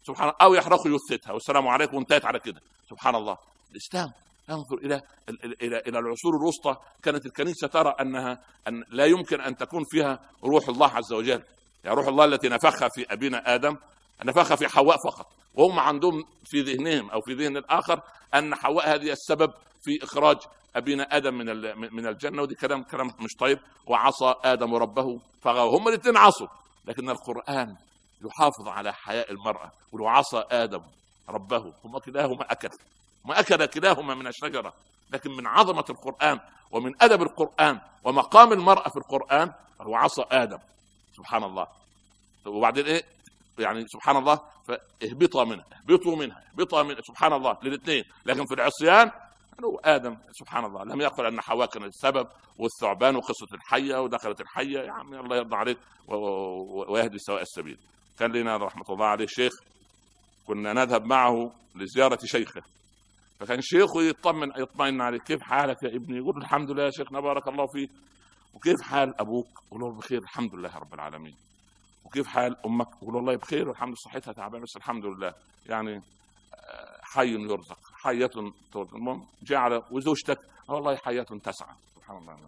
سبحان الله، او يحرقوا جثتها والسلام عليكم وانتهت على كده. سبحان الله. الاسلام ينظر الى الى الى العصور الوسطى، كانت الكنيسه ترى انها ان لا يمكن ان تكون فيها روح الله عز وجل، يعني روح الله التي نفخها في ابينا ادم نفخها في حواء فقط، وهم عندهم في ذهنهم او في ذهن الاخر ان حواء هذه السبب في اخراج ابينا ادم من من الجنه، ودي كلام كلام مش طيب. وعصى ادم ربه فغوى، هم الاثنين عصوا، لكن القران يحافظ على حياء المراه. ولو عصى ادم ربه هم كلاهما اكل ما اكل كلاهما من الشجره. لكن من عظمه القران ومن ادب القران ومقام المراه في القران هو عصى ادم. سبحان الله. وبعدين ايه يعني سبحان الله، فاهبطوا منها اهبطوا منها اهبطوا منها سبحان الله للاثنين. لكن في العصيان ادم سبحان الله لم يقل ان حواء كانت السبب، والثعبان وقصه الحيه ودخلت الحيه. يا عمي الله يرضى عليك ويهدي سواء السبيل. كان لنا رحمه الله عليه شيخ كنا نذهب معه لزياره شيخه، فكان شيخه يطمن يطمئن عليه، كيف حالك يا ابني؟ يقول الحمد لله يا شيخنا بارك الله فيك. وكيف حال ابوك؟ يقول له بخير الحمد لله رب العالمين. وكيف حال امك؟ يقول والله بخير والحمد لله صحتها تعبانه بس الحمد لله يعني حي يرزق حية ترزق. المهم جعل وزوجتك والله حياة تسعى. سبحان الله.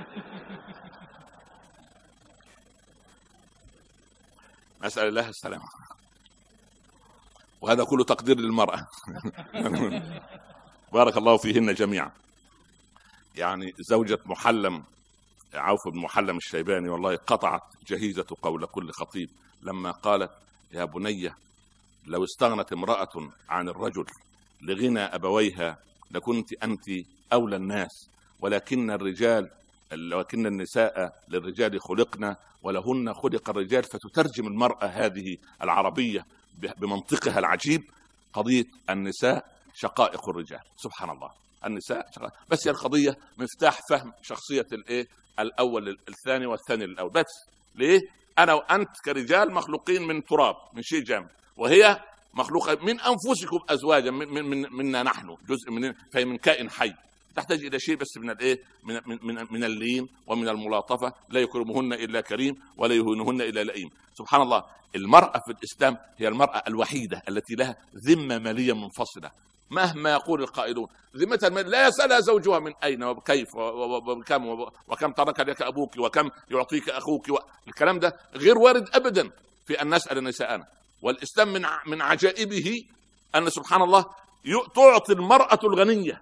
نسأل الله السلامة. وهذا كله تقدير للمرأة. بارك الله فيهن جميعا. يعني زوجة محلم عوف بن محلم الشيباني والله قطعت جهيزة قول كل خطيب لما قالت يا بني لو استغنت امرأة عن الرجل لغنى أبويها لكنت أنت أولى الناس، ولكن الرجال ولكن النساء للرجال خلقنا ولهن خلق الرجال. فتترجم المرأة هذه العربية بمنطقها العجيب قضية النساء شقائق الرجال. سبحان الله. النساء شقائق. بس هي القضية مفتاح فهم شخصية الايه الأول الثاني والثاني الأول. بس ليه أنا وأنت كرجال مخلوقين من تراب من شيء جامد، وهي مخلوقة من أنفسكم أزواجا من من منا نحن جزء من فهي من كائن حي تحتاج إلى شيء بس من الإيه من من من اللين ومن الملاطفة. لا يكرمهن إلا كريم ولا يهينهن إلا لئيم. سبحان الله. المرأة في الإسلام هي المرأة الوحيدة التي لها ذمة مالية منفصلة. مهما يقول القائلون ذمة المال لا يسألها زوجها من أين وكيف وكم وكم ترك لك أبوك وكم يعطيك أخوك. الكلام ده غير وارد أبدا في أن نسأل نساءنا. والإسلام من من عجائبه أن سبحان الله تعطي المرأة الغنية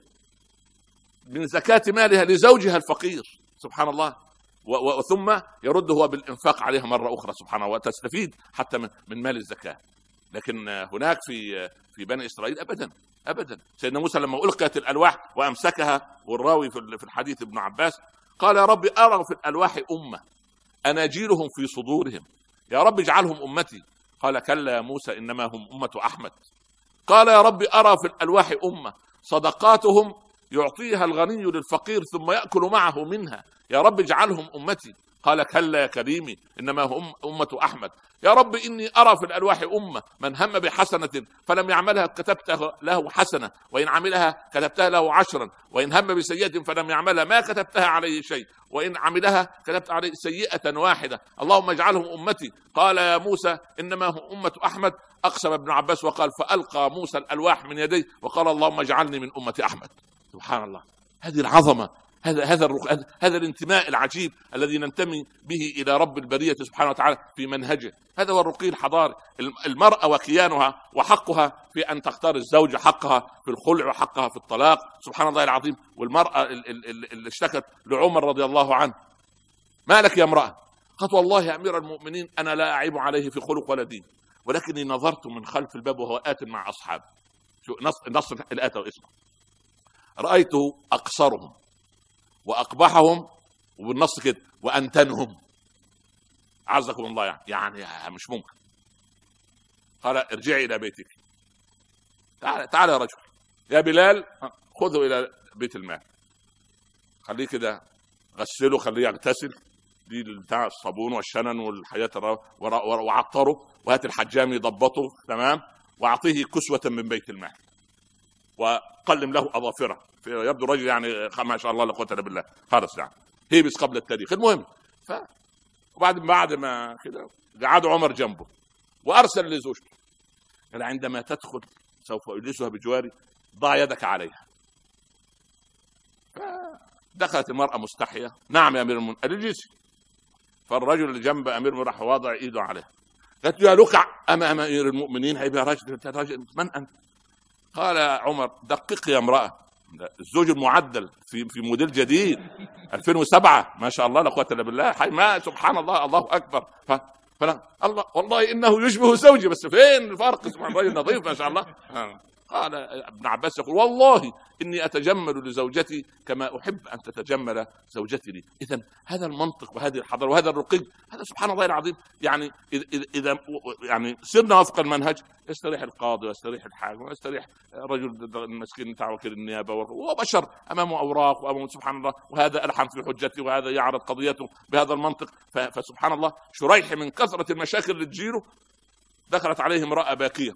من زكاة مالها لزوجها الفقير. سبحان الله. وثم يرد هو بالإنفاق عليها مرة أخرى سبحانه وتستفيد حتى من مال الزكاة. لكن هناك في في بني إسرائيل أبدا أبدا. سيدنا موسى لما ألقيت الألواح وأمسكها، والراوي في الحديث ابن عباس قال يا رب أرى في الألواح أمة أناجيلهم في صدورهم، يا رب اجعلهم أمتي. قال كلا يا موسى إنما هم أمة أحمد. قال يا رب أرى في الألواح أمة صدقاتهم يعطيها الغني للفقير ثم يأكل معه منها، يا رب اجعلهم أمتي. قال كلا يا كريمي إنما هم أمة أحمد. يا رب إني أرى في الألواح أمة من هم بحسنة فلم يعملها كتبتها له حسنة، وإن عملها كتبتها له عشرا، وإن هم بسيئة فلم يعملها ما كتبتها عليه شيء، وإن عملها كتبت عليه سيئة واحدة، اللهم اجعلهم أمتي. قال يا موسى إنما هم أمة أحمد. أقسم ابن عباس وقال فألقى موسى الألواح من يديه وقال اللهم اجعلني من أمة أحمد. سبحان الله. هذه العظمة، هذا هذا الرق... هذا الانتماء العجيب الذي ننتمي به إلى رب البرية سبحانه وتعالى في منهجه. هذا هو الرقي الحضاري. المرأة وكيانها وحقها في أن تختار الزوج، حقها في الخلع وحقها في الطلاق. سبحان الله العظيم. والمرأة اللي اشتكت لعمر رضي الله عنه ما لك يا امرأة؟ قالت والله يا أمير المؤمنين أنا لا أعيب عليه في خلق ولا دين، ولكني نظرت من خلف الباب وهو آت مع أصحابه. شو نص نص الآت واسمه رأيته أقصرهم وأقبحهم وبالنص كده وأنتنهم. عزكم الله يعني يعني مش ممكن. قال ارجعي إلى بيتك. تعال تعال يا رجل يا بلال خذه إلى بيت المال، خليه كده غسله خليه يغتسل دي بتاع الصابون والشنن والحياة وعطره، وهات الحجام يضبطه تمام، واعطيه كسوة من بيت المال وقلم له أظافره. يبدو رجل يعني ما شاء الله لا قوة الا بالله خالص يعني هيبس قبل التاريخ. المهم ف وبعد بعد ما كده قعد عمر جنبه وارسل لزوجته قال عندما تدخل سوف أجلسها بجواري، ضع يدك عليها. دخلت المرأة مستحية. نعم يا أمير المؤمنين. اجلسي. فالرجل اللي جنب أمير المؤمنين راح واضع إيده عليها. قالت له يا لقع أمام أمير المؤمنين. هيبقى رجل رجل من أنت؟ قال عمر دقق يا امرأة، الزوج المعدل في في موديل جديد ألفين وسبعة ما شاء الله لا قوة إلا بالله، حي ما سبحان الله الله أكبر. ف فلا الله والله إنه يشبه زوجي، بس فين الفرق؟ سبحان الله نظيف ما شاء الله. قال ابن عباس يقول والله إني أتجمل لزوجتي كما أحب أن تتجمل زوجتي لي. إذن هذا المنطق وهذه الحضارة وهذا الرقي، هذا سبحان الله العظيم. يعني إذا يعني سرنا وفق المنهج يستريح القاضي ويستريح الحاكم ويستريح رجل المسكين بتاع وكيل النيابة، وهو بشر أمامه أوراق وأمامه سبحان الله، وهذا ألحن في حجته وهذا يعرض قضيته بهذا المنطق. فسبحان الله شريح من كثرة المشاكل اللي تجيله دخلت عليه امرأة باكية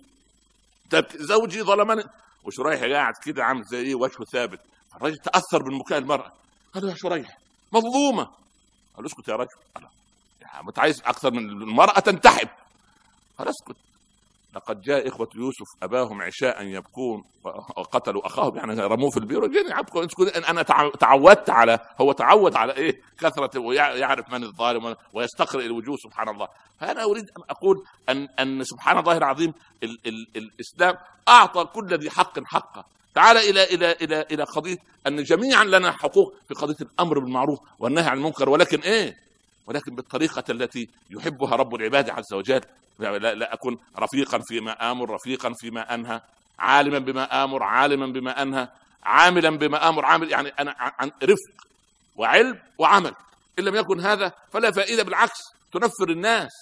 زوجي ظلمني، وشريح قاعد كده عامل زي ايه وجهه ثابت. الراجل تاثر بالبكاء المراه. قال يا شريح مظلومه. قال اسكت يا رجل. قال يا انت عايز اكثر من المراه تنتحب. قال اسكت. لقد جاء إخوة يوسف أباهم عشاء يبكون وقتلوا أخاهم، يعني رموه في البير وجاني عبكوا. أنا تعودت على هو تعود على إيه كثرة ويعرف من الظالم ويستقرئ الوجوه سبحان الله. فأنا أريد أن أقول أن أن سبحان الله العظيم ال ال الإسلام أعطى كل ذي حق حقه. تعال إلى إلى إلى إلى قضية أن جميعا لنا حقوق في قضية الأمر بالمعروف والنهي عن المنكر، ولكن إيه ولكن بالطريقة التي يحبها رب العباد عز وجل. لا, لا أكون رفيقا فيما آمر رفيقا فيما أنهى، عالما بما آمر عالما بما أنهى، عاملا بما آمر عامل. يعني أنا عن رفق وعلم وعمل. إن لم يكن هذا فلا فائدة، بالعكس تنفر الناس.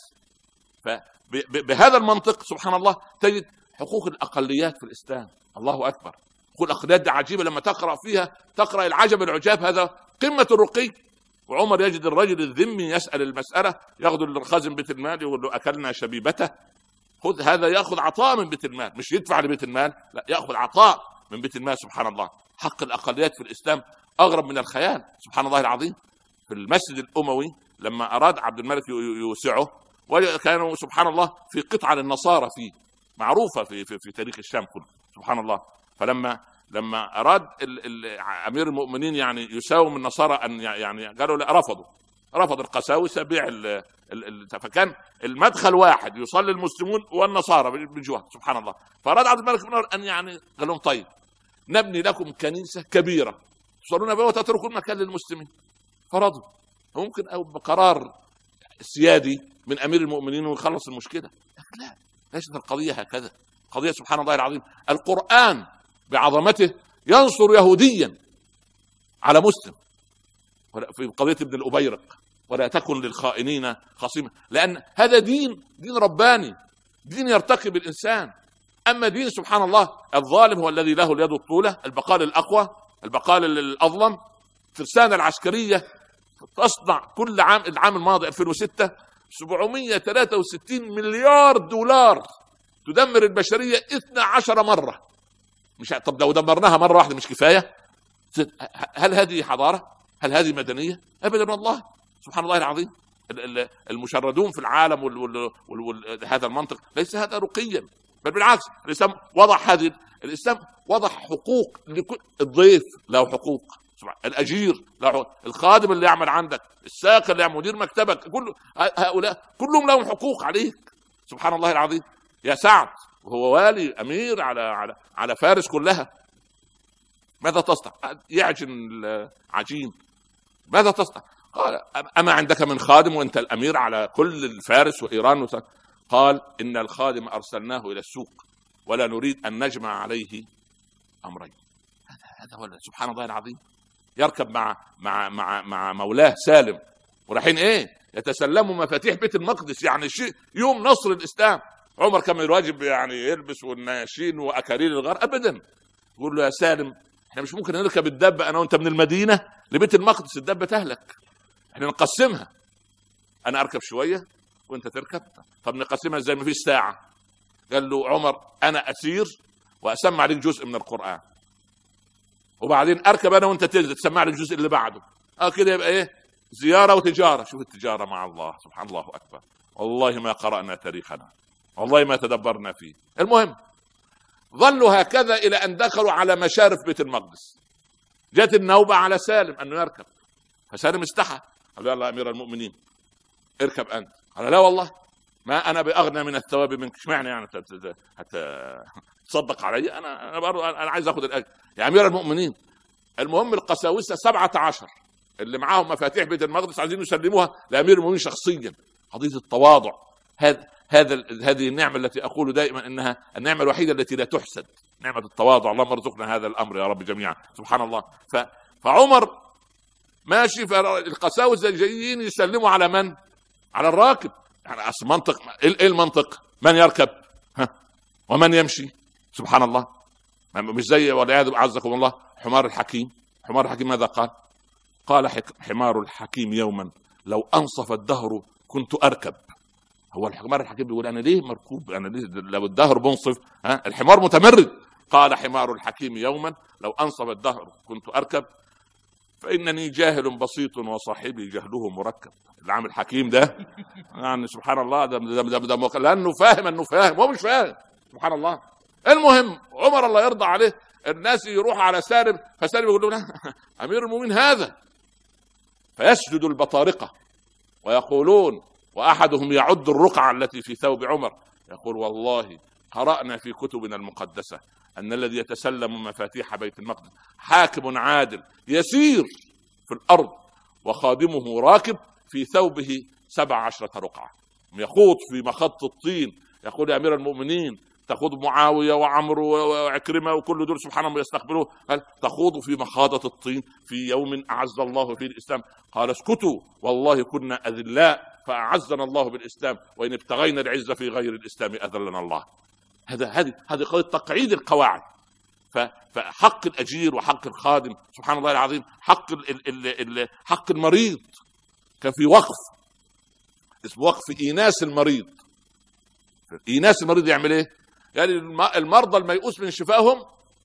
فبهذا المنطق سبحان الله تجد حقوق الأقليات في الإسلام. الله أكبر. حقوق الأقليات دي عجيبة لما تقرأ فيها تقرأ العجب العجاب. هذا قمة الرقي. وعمر يجد الرجل الذمي يسأل المسألة، ياخذ الخازن بيت المال يقول له أكلنا شبيبته. خذ هذا يأخذ عطاء من بيت المال، مش يدفع لبيت المال، لا يأخذ عطاء من بيت المال. سبحان الله. حق الأقليات في الإسلام أغرب من الخيال سبحان الله العظيم. في المسجد الأموي لما أراد عبد الملك يوسعه، وكانوا سبحان الله في قطعة للنصارى فيه معروفة في, في, في تاريخ الشام كله سبحان الله. فلما لما أراد ال ال أمير المؤمنين يعني يساوم النصارى أن يعني قالوا لا، رفضوا رفض القساوسة بيع ال ال فكان المدخل واحد يصلي المسلمون والنصارى بجوه سبحان الله. فأراد عبد الملك بن مروان أن يعني قال لهم طيب نبني لكم كنيسة كبيرة تصلون بها وتتركوا المكان للمسلمين. فرضوا. ممكن أو بقرار سيادي من أمير المؤمنين ويخلص المشكلة. لا، ليست القضية هكذا. قضية سبحان الله العظيم القرآن بعظمته ينصر يهوديا على مسلم في قضية ابن الأبيرق، ولا تكن للخائنين خصيما، لأن هذا دين دين رباني، دين يرتقي بالإنسان. أما دين سبحان الله الظالم هو الذي له اليد الطولة، البقال الأقوى، البقال الأظلم. الترسانة العسكرية تصنع كل عام، العام الماضي ألفين وستة سبعمائة وثلاثة وستين مليار دولار، تدمر البشرية اثنتا عشرة مرة. مش طب لو دمرناها مرة واحدة مش كفاية؟ هل هذه حضارة؟ هل هذه مدنية؟ أبدا والله سبحان الله العظيم. المشردون في العالم وهذا المنطق ليس هذا رقيا، بل بالعكس الإسلام وضع هذه الإسلام وضع حقوق لكل الضيف له حقوق، الأجير له، الخادم اللي يعمل عندك، الساق اللي يعمل، مدير مكتبك، كل هؤلاء كلهم لهم حقوق عليك سبحان الله العظيم. يا سعد وهو والي أمير على على على فارس كلها، ماذا تصنع؟ يعجن العجين، ماذا تصنع؟ قال أما عندك من خادم وأنت الأمير على كل الفارس وإيران؟ قال إن الخادم أرسلناه إلى السوق ولا نريد أن نجمع عليه أمرين. هذا هو سبحان الله العظيم. يركب مع مع مع مع مولاه سالم ورايحين ايه يتسلموا مفاتيح بيت المقدس، يعني شيء يوم نصر الإسلام. عمر كان الواجب يعني يلبس والناشين وأكاريل الغار، أبدا. يقول له يا سالم احنا مش ممكن نركب الدبة أنا وأنت من المدينة لبيت المقدس، الدبة تهلك، احنا نقسمها، أنا أركب شوية وأنت تركب. طب نقسمها ازاي؟ ما فيش ساعة. قال له عمر أنا أسير وأسمع عليك جزء من القرآن، وبعدين أركب أنا وأنت تنزل تسمع لي الجزء اللي بعده. اه كده يبقى ايه؟ زيارة وتجارة. شوف التجارة مع الله سبحان الله أكبر. والله ما قرأنا تاريخنا، والله ما تدبرنا فيه. المهم ظلوا هكذا إلى أن دخلوا على مشارف بيت المقدس. جاءت النوبة على سالم أنه يركب، فسالم استحى، قال له يا أمير المؤمنين اركب أنت. قال لا والله ما أنا بأغنى من الثواب منك. اشمعنى يعني حتى تصدق علي؟ أنا أنا برضو أنا عايز أخذ الأجر يا أمير المؤمنين. المهم القساوسة سبعة عشر اللي معاهم مفاتيح بيت المقدس عايزين يسلموها لأمير المؤمنين شخصيا. قضية التواضع، هذا هذا هذه النعمة التي أقول دائما إنها النعمة الوحيدة التي لا تحسد، نعمة التواضع. اللهم ارزقنا هذا الأمر يا رب جميعا. سبحان الله. ف... فعمر ماشي، فالقساوسة جايين يسلموا على من؟ على الراكب. يعني أصل منطق، إيه المنطق؟ من يركب ها ومن يمشي؟ سبحان الله. مش زي والعياذ عزكم الله حمار الحكيم. حمار الحكيم ماذا قال؟ قال حمار الحكيم يوما لو أنصف الدهر كنت أركب. هو الحمار الحكيم بيقول أنا ليه مركوب؟ أنا ليه لو الدهر بنصف؟ ها الحمار متمرد. قال حمار الحكيم يوما لو أنصف الدهر كنت أركب فإنني جاهل بسيط وصاحبي جهله مركب. العام الحكيم ده يعني سبحان الله ده, ده, ده, ده, ده لأنه فاهم أنه فاهم هو مش فاهم. سبحان الله. المهم عمر الله يرضى عليه الناس يروح على سالم، فسالم يقول له أمير المؤمنين هذا، فيسجد البطارقة ويقولون وأحدهم يعد الرقعة التي في ثوب عمر يقول والله قرأنا في كتبنا المقدسة أن الذي يتسلم مفاتيح بيت المقدس حاكم عادل يسير في الأرض وخادمه راكب في ثوبه سبع عشرة رقعة يخوض في مخط الطين. يقول يا أمير المؤمنين تخوض معاوية وعمرو وعكرمة وكل دول سبحان الله يستقبلوه، قال تخوض في مخاضة الطين في يوم أعز الله فيه الإسلام. قال اسكتوا والله كنا أذلاء فأعزنا الله بالإسلام وإن ابتغينا العزة في غير الإسلام أذلنا الله. هذا هذه هذه قضية تقعيد القواعد. فحق الأجير وحق الخادم سبحان الله العظيم، حق ال ال ال حق المريض. كان في وقف اسمه وقف إيناس المريض. إيناس المريض يعمل إيه؟ يعني المرضى الميؤوس من شفائهم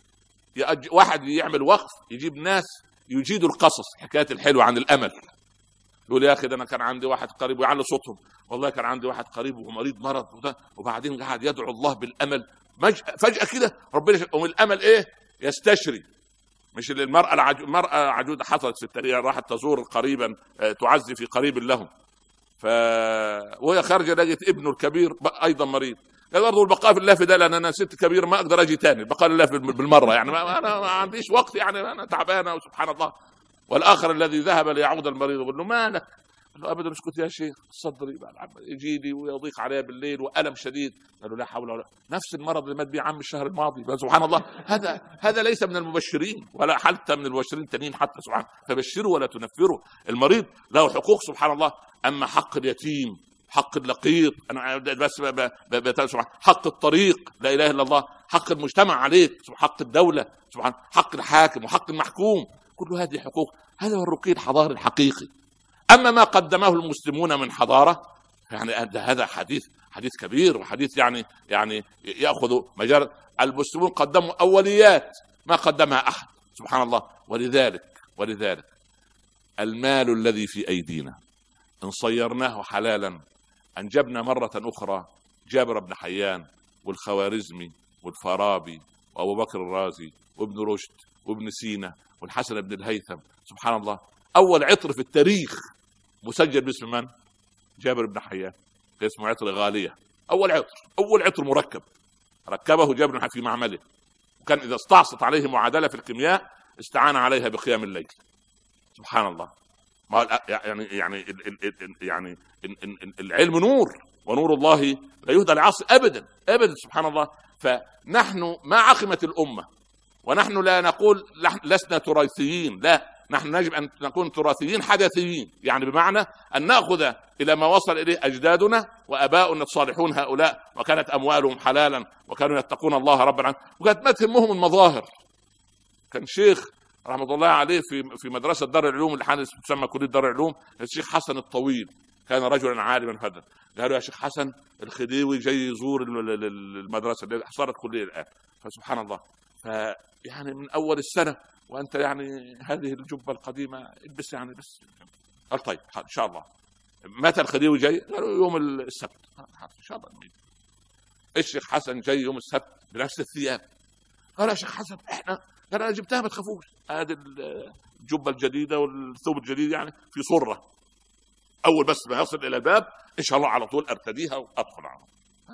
واحد يعمل وقف يجيب ناس يجيدوا القصص حكايات الحلوة عن الأمل. يقول يا أخي ده أنا كان عندي واحد قريب ويعلى صوتهم والله كان عندي واحد قريب ومريض مرض وده وبعدين قاعد يدعو الله بالأمل فجأة كده ربنا ومن الأمل إيه يستشري. مش المرأة العج... المرأة عجوزة حصلت في التاريخ راحت تزور قريبا تعزي في قريب لهم ف وهي خارجة لقيت ابنه الكبير أيضا مريض. قال برضه البقاء في الله في ده لأن أنا ست كبير ما أقدر أجي تاني البقاء لله بالمرة يعني ما أنا ما عنديش وقت يعني أنا تعبانة وسبحان الله. والآخر الذي ذهب ليعود المريض يقول له مالك؟ قال له أبدا اسكت يا شيخ صدري يجي لي ويضيق عليا بالليل وألم شديد. قال له لا حول ولا قوة نفس المرض اللي مات بيه عم الشهر الماضي. سبحان الله. هذا هذا ليس من المبشرين ولا حتى من المبشرين التانيين حتى سبحان. فبشروا ولا تنفروا. المريض له حقوق سبحان الله. أما حق اليتيم حق اللقيط أنا بس سبحان حق الطريق لا إله إلا الله حق المجتمع عليك حق الدولة سبحان حق الحاكم وحق المحكوم كل هذه حقوق. هذا هو الرقي الحضاري الحقيقي. أما ما قدمه المسلمون من حضارة يعني هذا حديث حديث كبير وحديث يعني يعني يأخذ مجال. المسلمون قدموا أوليات ما قدمها أحد سبحان الله. ولذلك ولذلك المال الذي في أيدينا إن صيرناه حلالا أنجبنا مرة أخرى جابر بن حيان والخوارزمي والفارابي وأبو بكر الرازي وابن رشد وابن سينا والحسن بن الهيثم. سبحان الله. أول عطر في التاريخ مسجل باسم من؟ جابر بن حيان اسمه عطر غالية. أول عطر أول عطر مركب ركبه جابر بن حيان في معمله وكان إذا استعصت عليه معادلة في الكيمياء استعان عليها بقيام الليل. سبحان الله. ما يعني يعني يعني العلم نور ونور الله لا يهدى لعاصي أبدا أبدا. سبحان الله. فنحن ما عقمت الأمة ونحن لا نقول لسنا تراثيين لا نحن يجب أن نكون تراثيين حدثيين يعني بمعنى أن نأخذ إلى ما وصل إليه أجدادنا وأباؤنا الصالحون هؤلاء وكانت أموالهم حلالا وكانوا يتقون الله رب العالمين وكانت ما تهمهم المظاهر. كان شيخ رحمة الله عليه في في مدرسة دار العلوم اللي حاليا تسمى كلية دار العلوم الشيخ حسن الطويل كان رجلا عالما فذا. قالوا يا شيخ حسن الخديوي جاي يزور المدرسة اللي صارت كلية الآن. فسبحان الله. فيعني من أول السنة وأنت يعني هذه الجبة القديمة البس يعني بس. قال طيب إن شاء الله. متى الخديوي جاي؟ قالوا يوم السبت. إن شاء الله. الشيخ حسن جاي يوم السبت بنفس الثياب. قال يا شيخ حسن احنا، قال انا جبتها ما تخافوش، هذه الجبه الجديده والثوب الجديد يعني في صره، اول بس ما يصل الى الباب ان شاء الله على طول ارتديها وادخل عنه.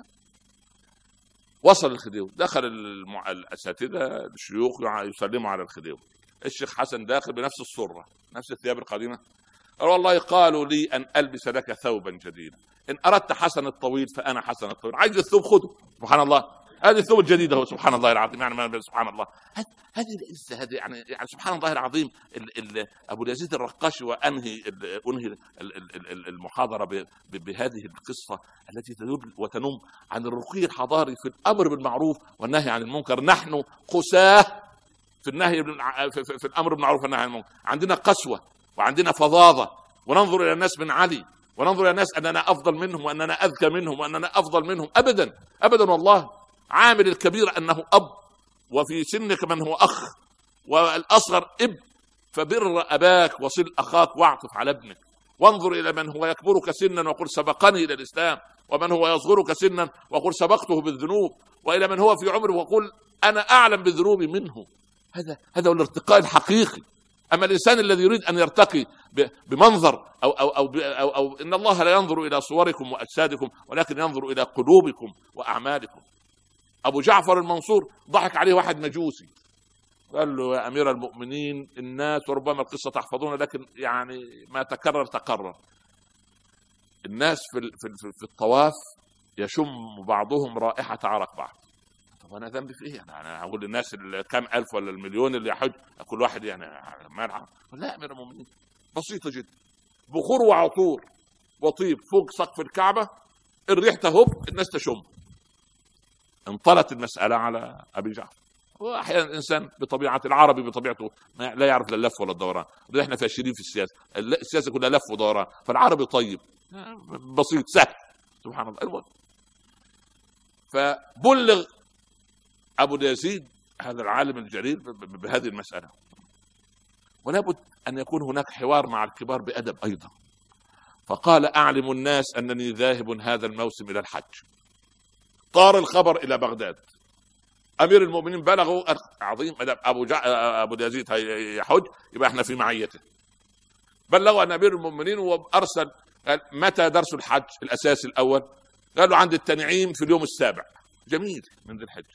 وصل الخديوي، دخل المع... الاساتذه الشيوخ يسلموا على الخديوي. الشيخ حسن داخل بنفس الصره نفس الثياب القديمه. قال والله قالوا لي ان البس لك ثوبا جديدا، ان اردت حسن الطويل فانا حسن الطويل، عايز الثوب خذه. سبحان الله، هذه الثوب الجديده هو سبحان الله العظيم، يعني سبحان الله هذه العزه هذه يعني, يعني سبحان الله العظيم. ال ال ابو اليزيد الرقاشي، وانهي انهي المحاضره بهذه القصه التي تدل وتنم عن الرقي الحضاري في الامر بالمعروف والنهي عن المنكر. نحن قساه في النهي في, في, في الامر بالمعروف والنهي عن المنكر، عندنا قسوه وعندنا فظاظه، وننظر الى الناس من علي، وننظر الى الناس اننا افضل منهم واننا اذكى منهم واننا افضل منهم. ابدا ابدا والله. عامل الكبير انه اب، وفي سنك من هو اخ، والاصغر ابن، فبر اباك وصل اخاك واعطف على ابنك. وانظر الى من هو يكبرك سنا وقل سبقني الى الاسلام، ومن هو يصغرك سنا وقل سبقته بالذنوب، والى من هو في عمره وقل انا اعلم بالذنوب منه. هذا هذا هو الارتقاء الحقيقي. اما الانسان الذي يريد ان يرتقي بمنظر او او او, أو, أو ان الله لا ينظر الى صوركم واجسادكم ولكن ينظر الى قلوبكم واعمالكم. ابو جعفر المنصور ضحك عليه واحد مجوسي، قال له يا امير المؤمنين الناس، وربما القصه تحفظونها لكن يعني ما تكرر تكرر، الناس في في في الطواف يشم بعضهم رائحه عرق بعض. طب انا ذنبي في ايه؟ انا هقول للناس كم الف ولا المليون اللي يحج كل واحد يعني ما يلعب؟ لا يا امير المؤمنين، بسيطه جدا، بخور وعطور وطيب فوق سقف الكعبه، الريح تهب الناس تشم. انطلت المساله على ابي جعفر. واحيانا الانسان بطبيعه العربي بطبيعته لا يعرف لا اللف ولا الدوران، احنا فاشلين في السياسه، السياسه كلها لف ودوران، فالعربي طيب بسيط سهل سبحان الله. الوقت فبلغ ابو اليزيد هذا العالم الجليل بهذه المساله، ولا بد ان يكون هناك حوار مع الكبار بادب ايضا. فقال اعلم الناس انني ذاهب هذا الموسم الى الحج. طار الخبر الى بغداد، امير المؤمنين بلغوا عظيم ابو جع... ابو اليزيد يحج يبقى احنا في معيته. بلغوا ان امير المؤمنين وارسل قال متى درس الحج الاساسي الاول؟ قالوا عند التنعيم في اليوم السابع. جميل من ذي الحج.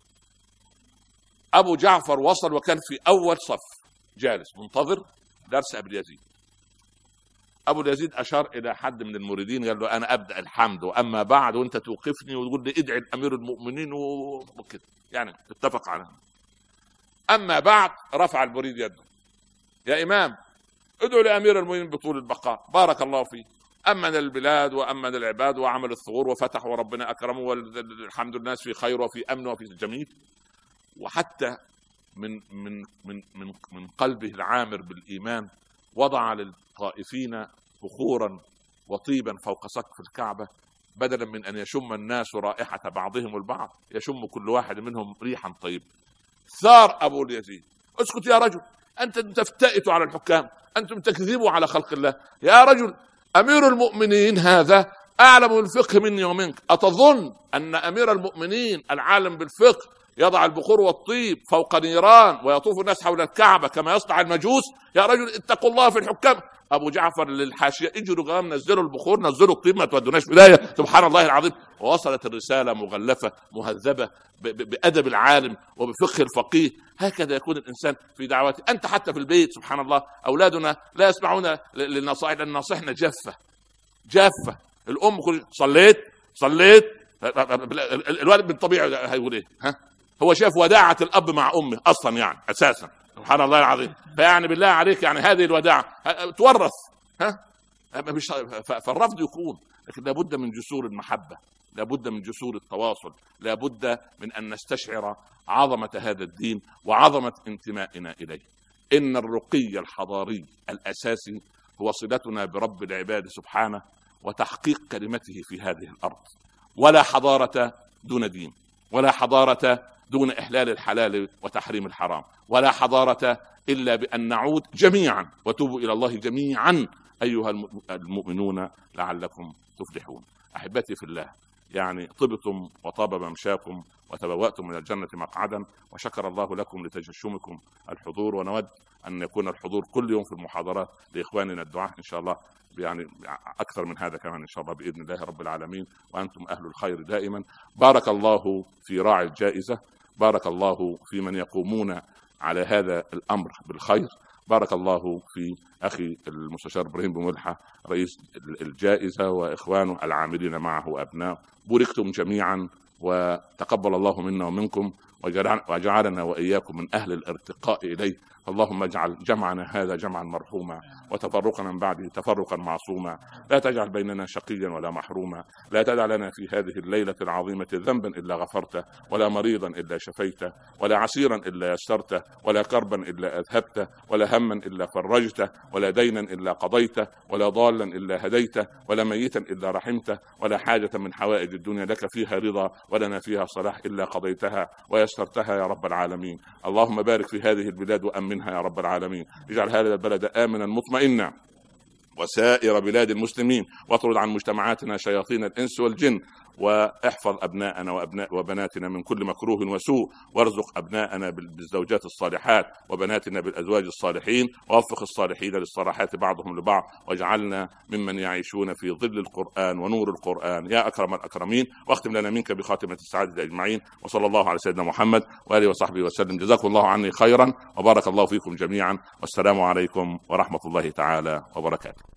ابو جعفر وصل وكان في اول صف جالس منتظر درس ابو اليزيد. ابو اليزيد اشار الى حد من المريدين قال له انا ابدا الحمد واما بعد، وانت توقفني وتقول لي ادعي الامير المؤمنين وكده، يعني اتفق على اما بعد. رفع المريد يده، يا امام ادعو لامير المؤمنين بطول البقاء بارك الله فيه، امن البلاد وامن العباد وعمل الثغور وفتح وربنا اكرمه والحمد لله في خير وفي امن وفي جميل. وحتى من من من من من قلبه العامر بالايمان وضع للطائفين بخورا وطيبا فوق سقف الكعبة، بدلا من أن يشم الناس رائحة بعضهم البعض يشم كل واحد منهم ريحا طيبة. ثار أبو اليزيد، اسكت يا رجل، أنتم تفتئتوا على الحكام، أنتم تكذبوا على خلق الله. يا رجل أمير المؤمنين هذا أعلم بالفقه مني ومنك، أتظن أن أمير المؤمنين العالم بالفقه يضع البخور والطيب فوق نيران ويطوف الناس حول الكعبة كما يصنع المجوس؟ يا رجل اتقوا الله في الحكام. ابو جعفر للحاشيه اجروا قام نزلوا البخور نزلوا الطيب ما تودوناش بدايه. سبحان الله العظيم. ووصلت الرساله مغلفه مهذبه بادب العالم وبفقه الفقيه. هكذا يكون الانسان في دعوته. انت حتى في البيت سبحان الله اولادنا لا يسمعون للنصائح لان نصيحنا جافه جافه. الام كل صليت صليت الولد بالطبيعه هيقول ايه؟ ها هو شاف وداعه الاب مع امه اصلا يعني اساسا. سبحان الله العظيم. فيعني بالله عليك يعني هذه الوداعة تورث ها مش فالرفض يكون، لكن لابد من جسور المحبة، لابد من جسور التواصل، لابد من أن نستشعر عظمة هذا الدين وعظمة انتمائنا إليه. إن الرقي الحضاري الأساسي هو صلتنا برب العباد سبحانه وتحقيق كلمته في هذه الأرض. ولا حضارة دون دين، ولا حضارة دون إحلال الحلال وتحريم الحرام، ولا حضارة إلا بأن نعود جميعا وتوبوا إلى الله جميعا أيها المؤمنون لعلكم تفلحون. أحبتي في الله، يعني طبتم وطاب ممشاكم وتبوأتم من الجنة مقعدا، وشكر الله لكم لتجشمكم الحضور. ونود أن يكون الحضور كل يوم في المحاضرات لإخواننا الدعاة إن شاء الله، يعني أكثر من هذا كمان إن شاء الله بإذن الله رب العالمين، وأنتم أهل الخير دائما. بارك الله في راعي الجائزة، بارك الله في من يقومون على هذا الأمر بالخير، بارك الله في أخي المستشار إبراهيم بن ملحة رئيس الجائزة وإخوانه العاملين معه وأبنائه. بوركتم جميعا، وتقبل الله منا ومنكم، وجعلنا وإياكم من أهل الارتقاء إليه. اللهم اجعل جمعنا هذا جمعا مرحوما، وتفرقنا من بعده تفرقا معصوما. لا تجعل بيننا شقيا ولا محروما، لا تدع لنا في هذه الليلة العظيمة ذنبا إلا غفرته، ولا مريضا إلا شفيته، ولا عسيرا إلا يسرته، ولا كربا إلا أذهبته، ولا هما إلا فرجته، ولا دينا إلا قضيته، ولا ضالا إلا هديته، ولا ميتا إلا رحمته، ولا حاجة من حوائج الدنيا لك فيها رضا ولنا فيها صلاح إلا قضيتها ويسرتها يا رب العالمين. اللهم بارك في هذه البلاد وأمنها يا رب العالمين، اجعل هذا البلد آمنا مطمئنا وسائر بلاد المسلمين، واطرد عن مجتمعاتنا شياطين الإنس والجن، واحفظ أبناءنا وأبناء وبناتنا من كل مكروه وسوء، وارزق أبناءنا بالزوجات الصالحات وبناتنا بالأزواج الصالحين، ووفق الصالحين للصالحات بعضهم لبعض، واجعلنا ممن يعيشون في ظل القرآن ونور القرآن يا أكرم الأكرمين. واختم لنا منك بخاتمة السعادة أجمعين، وصلى الله على سيدنا محمد وآله وصحبه وسلم. جزاكم الله عني خيرا، وبارك الله فيكم جميعا، والسلام عليكم ورحمة الله تعالى وبركاته.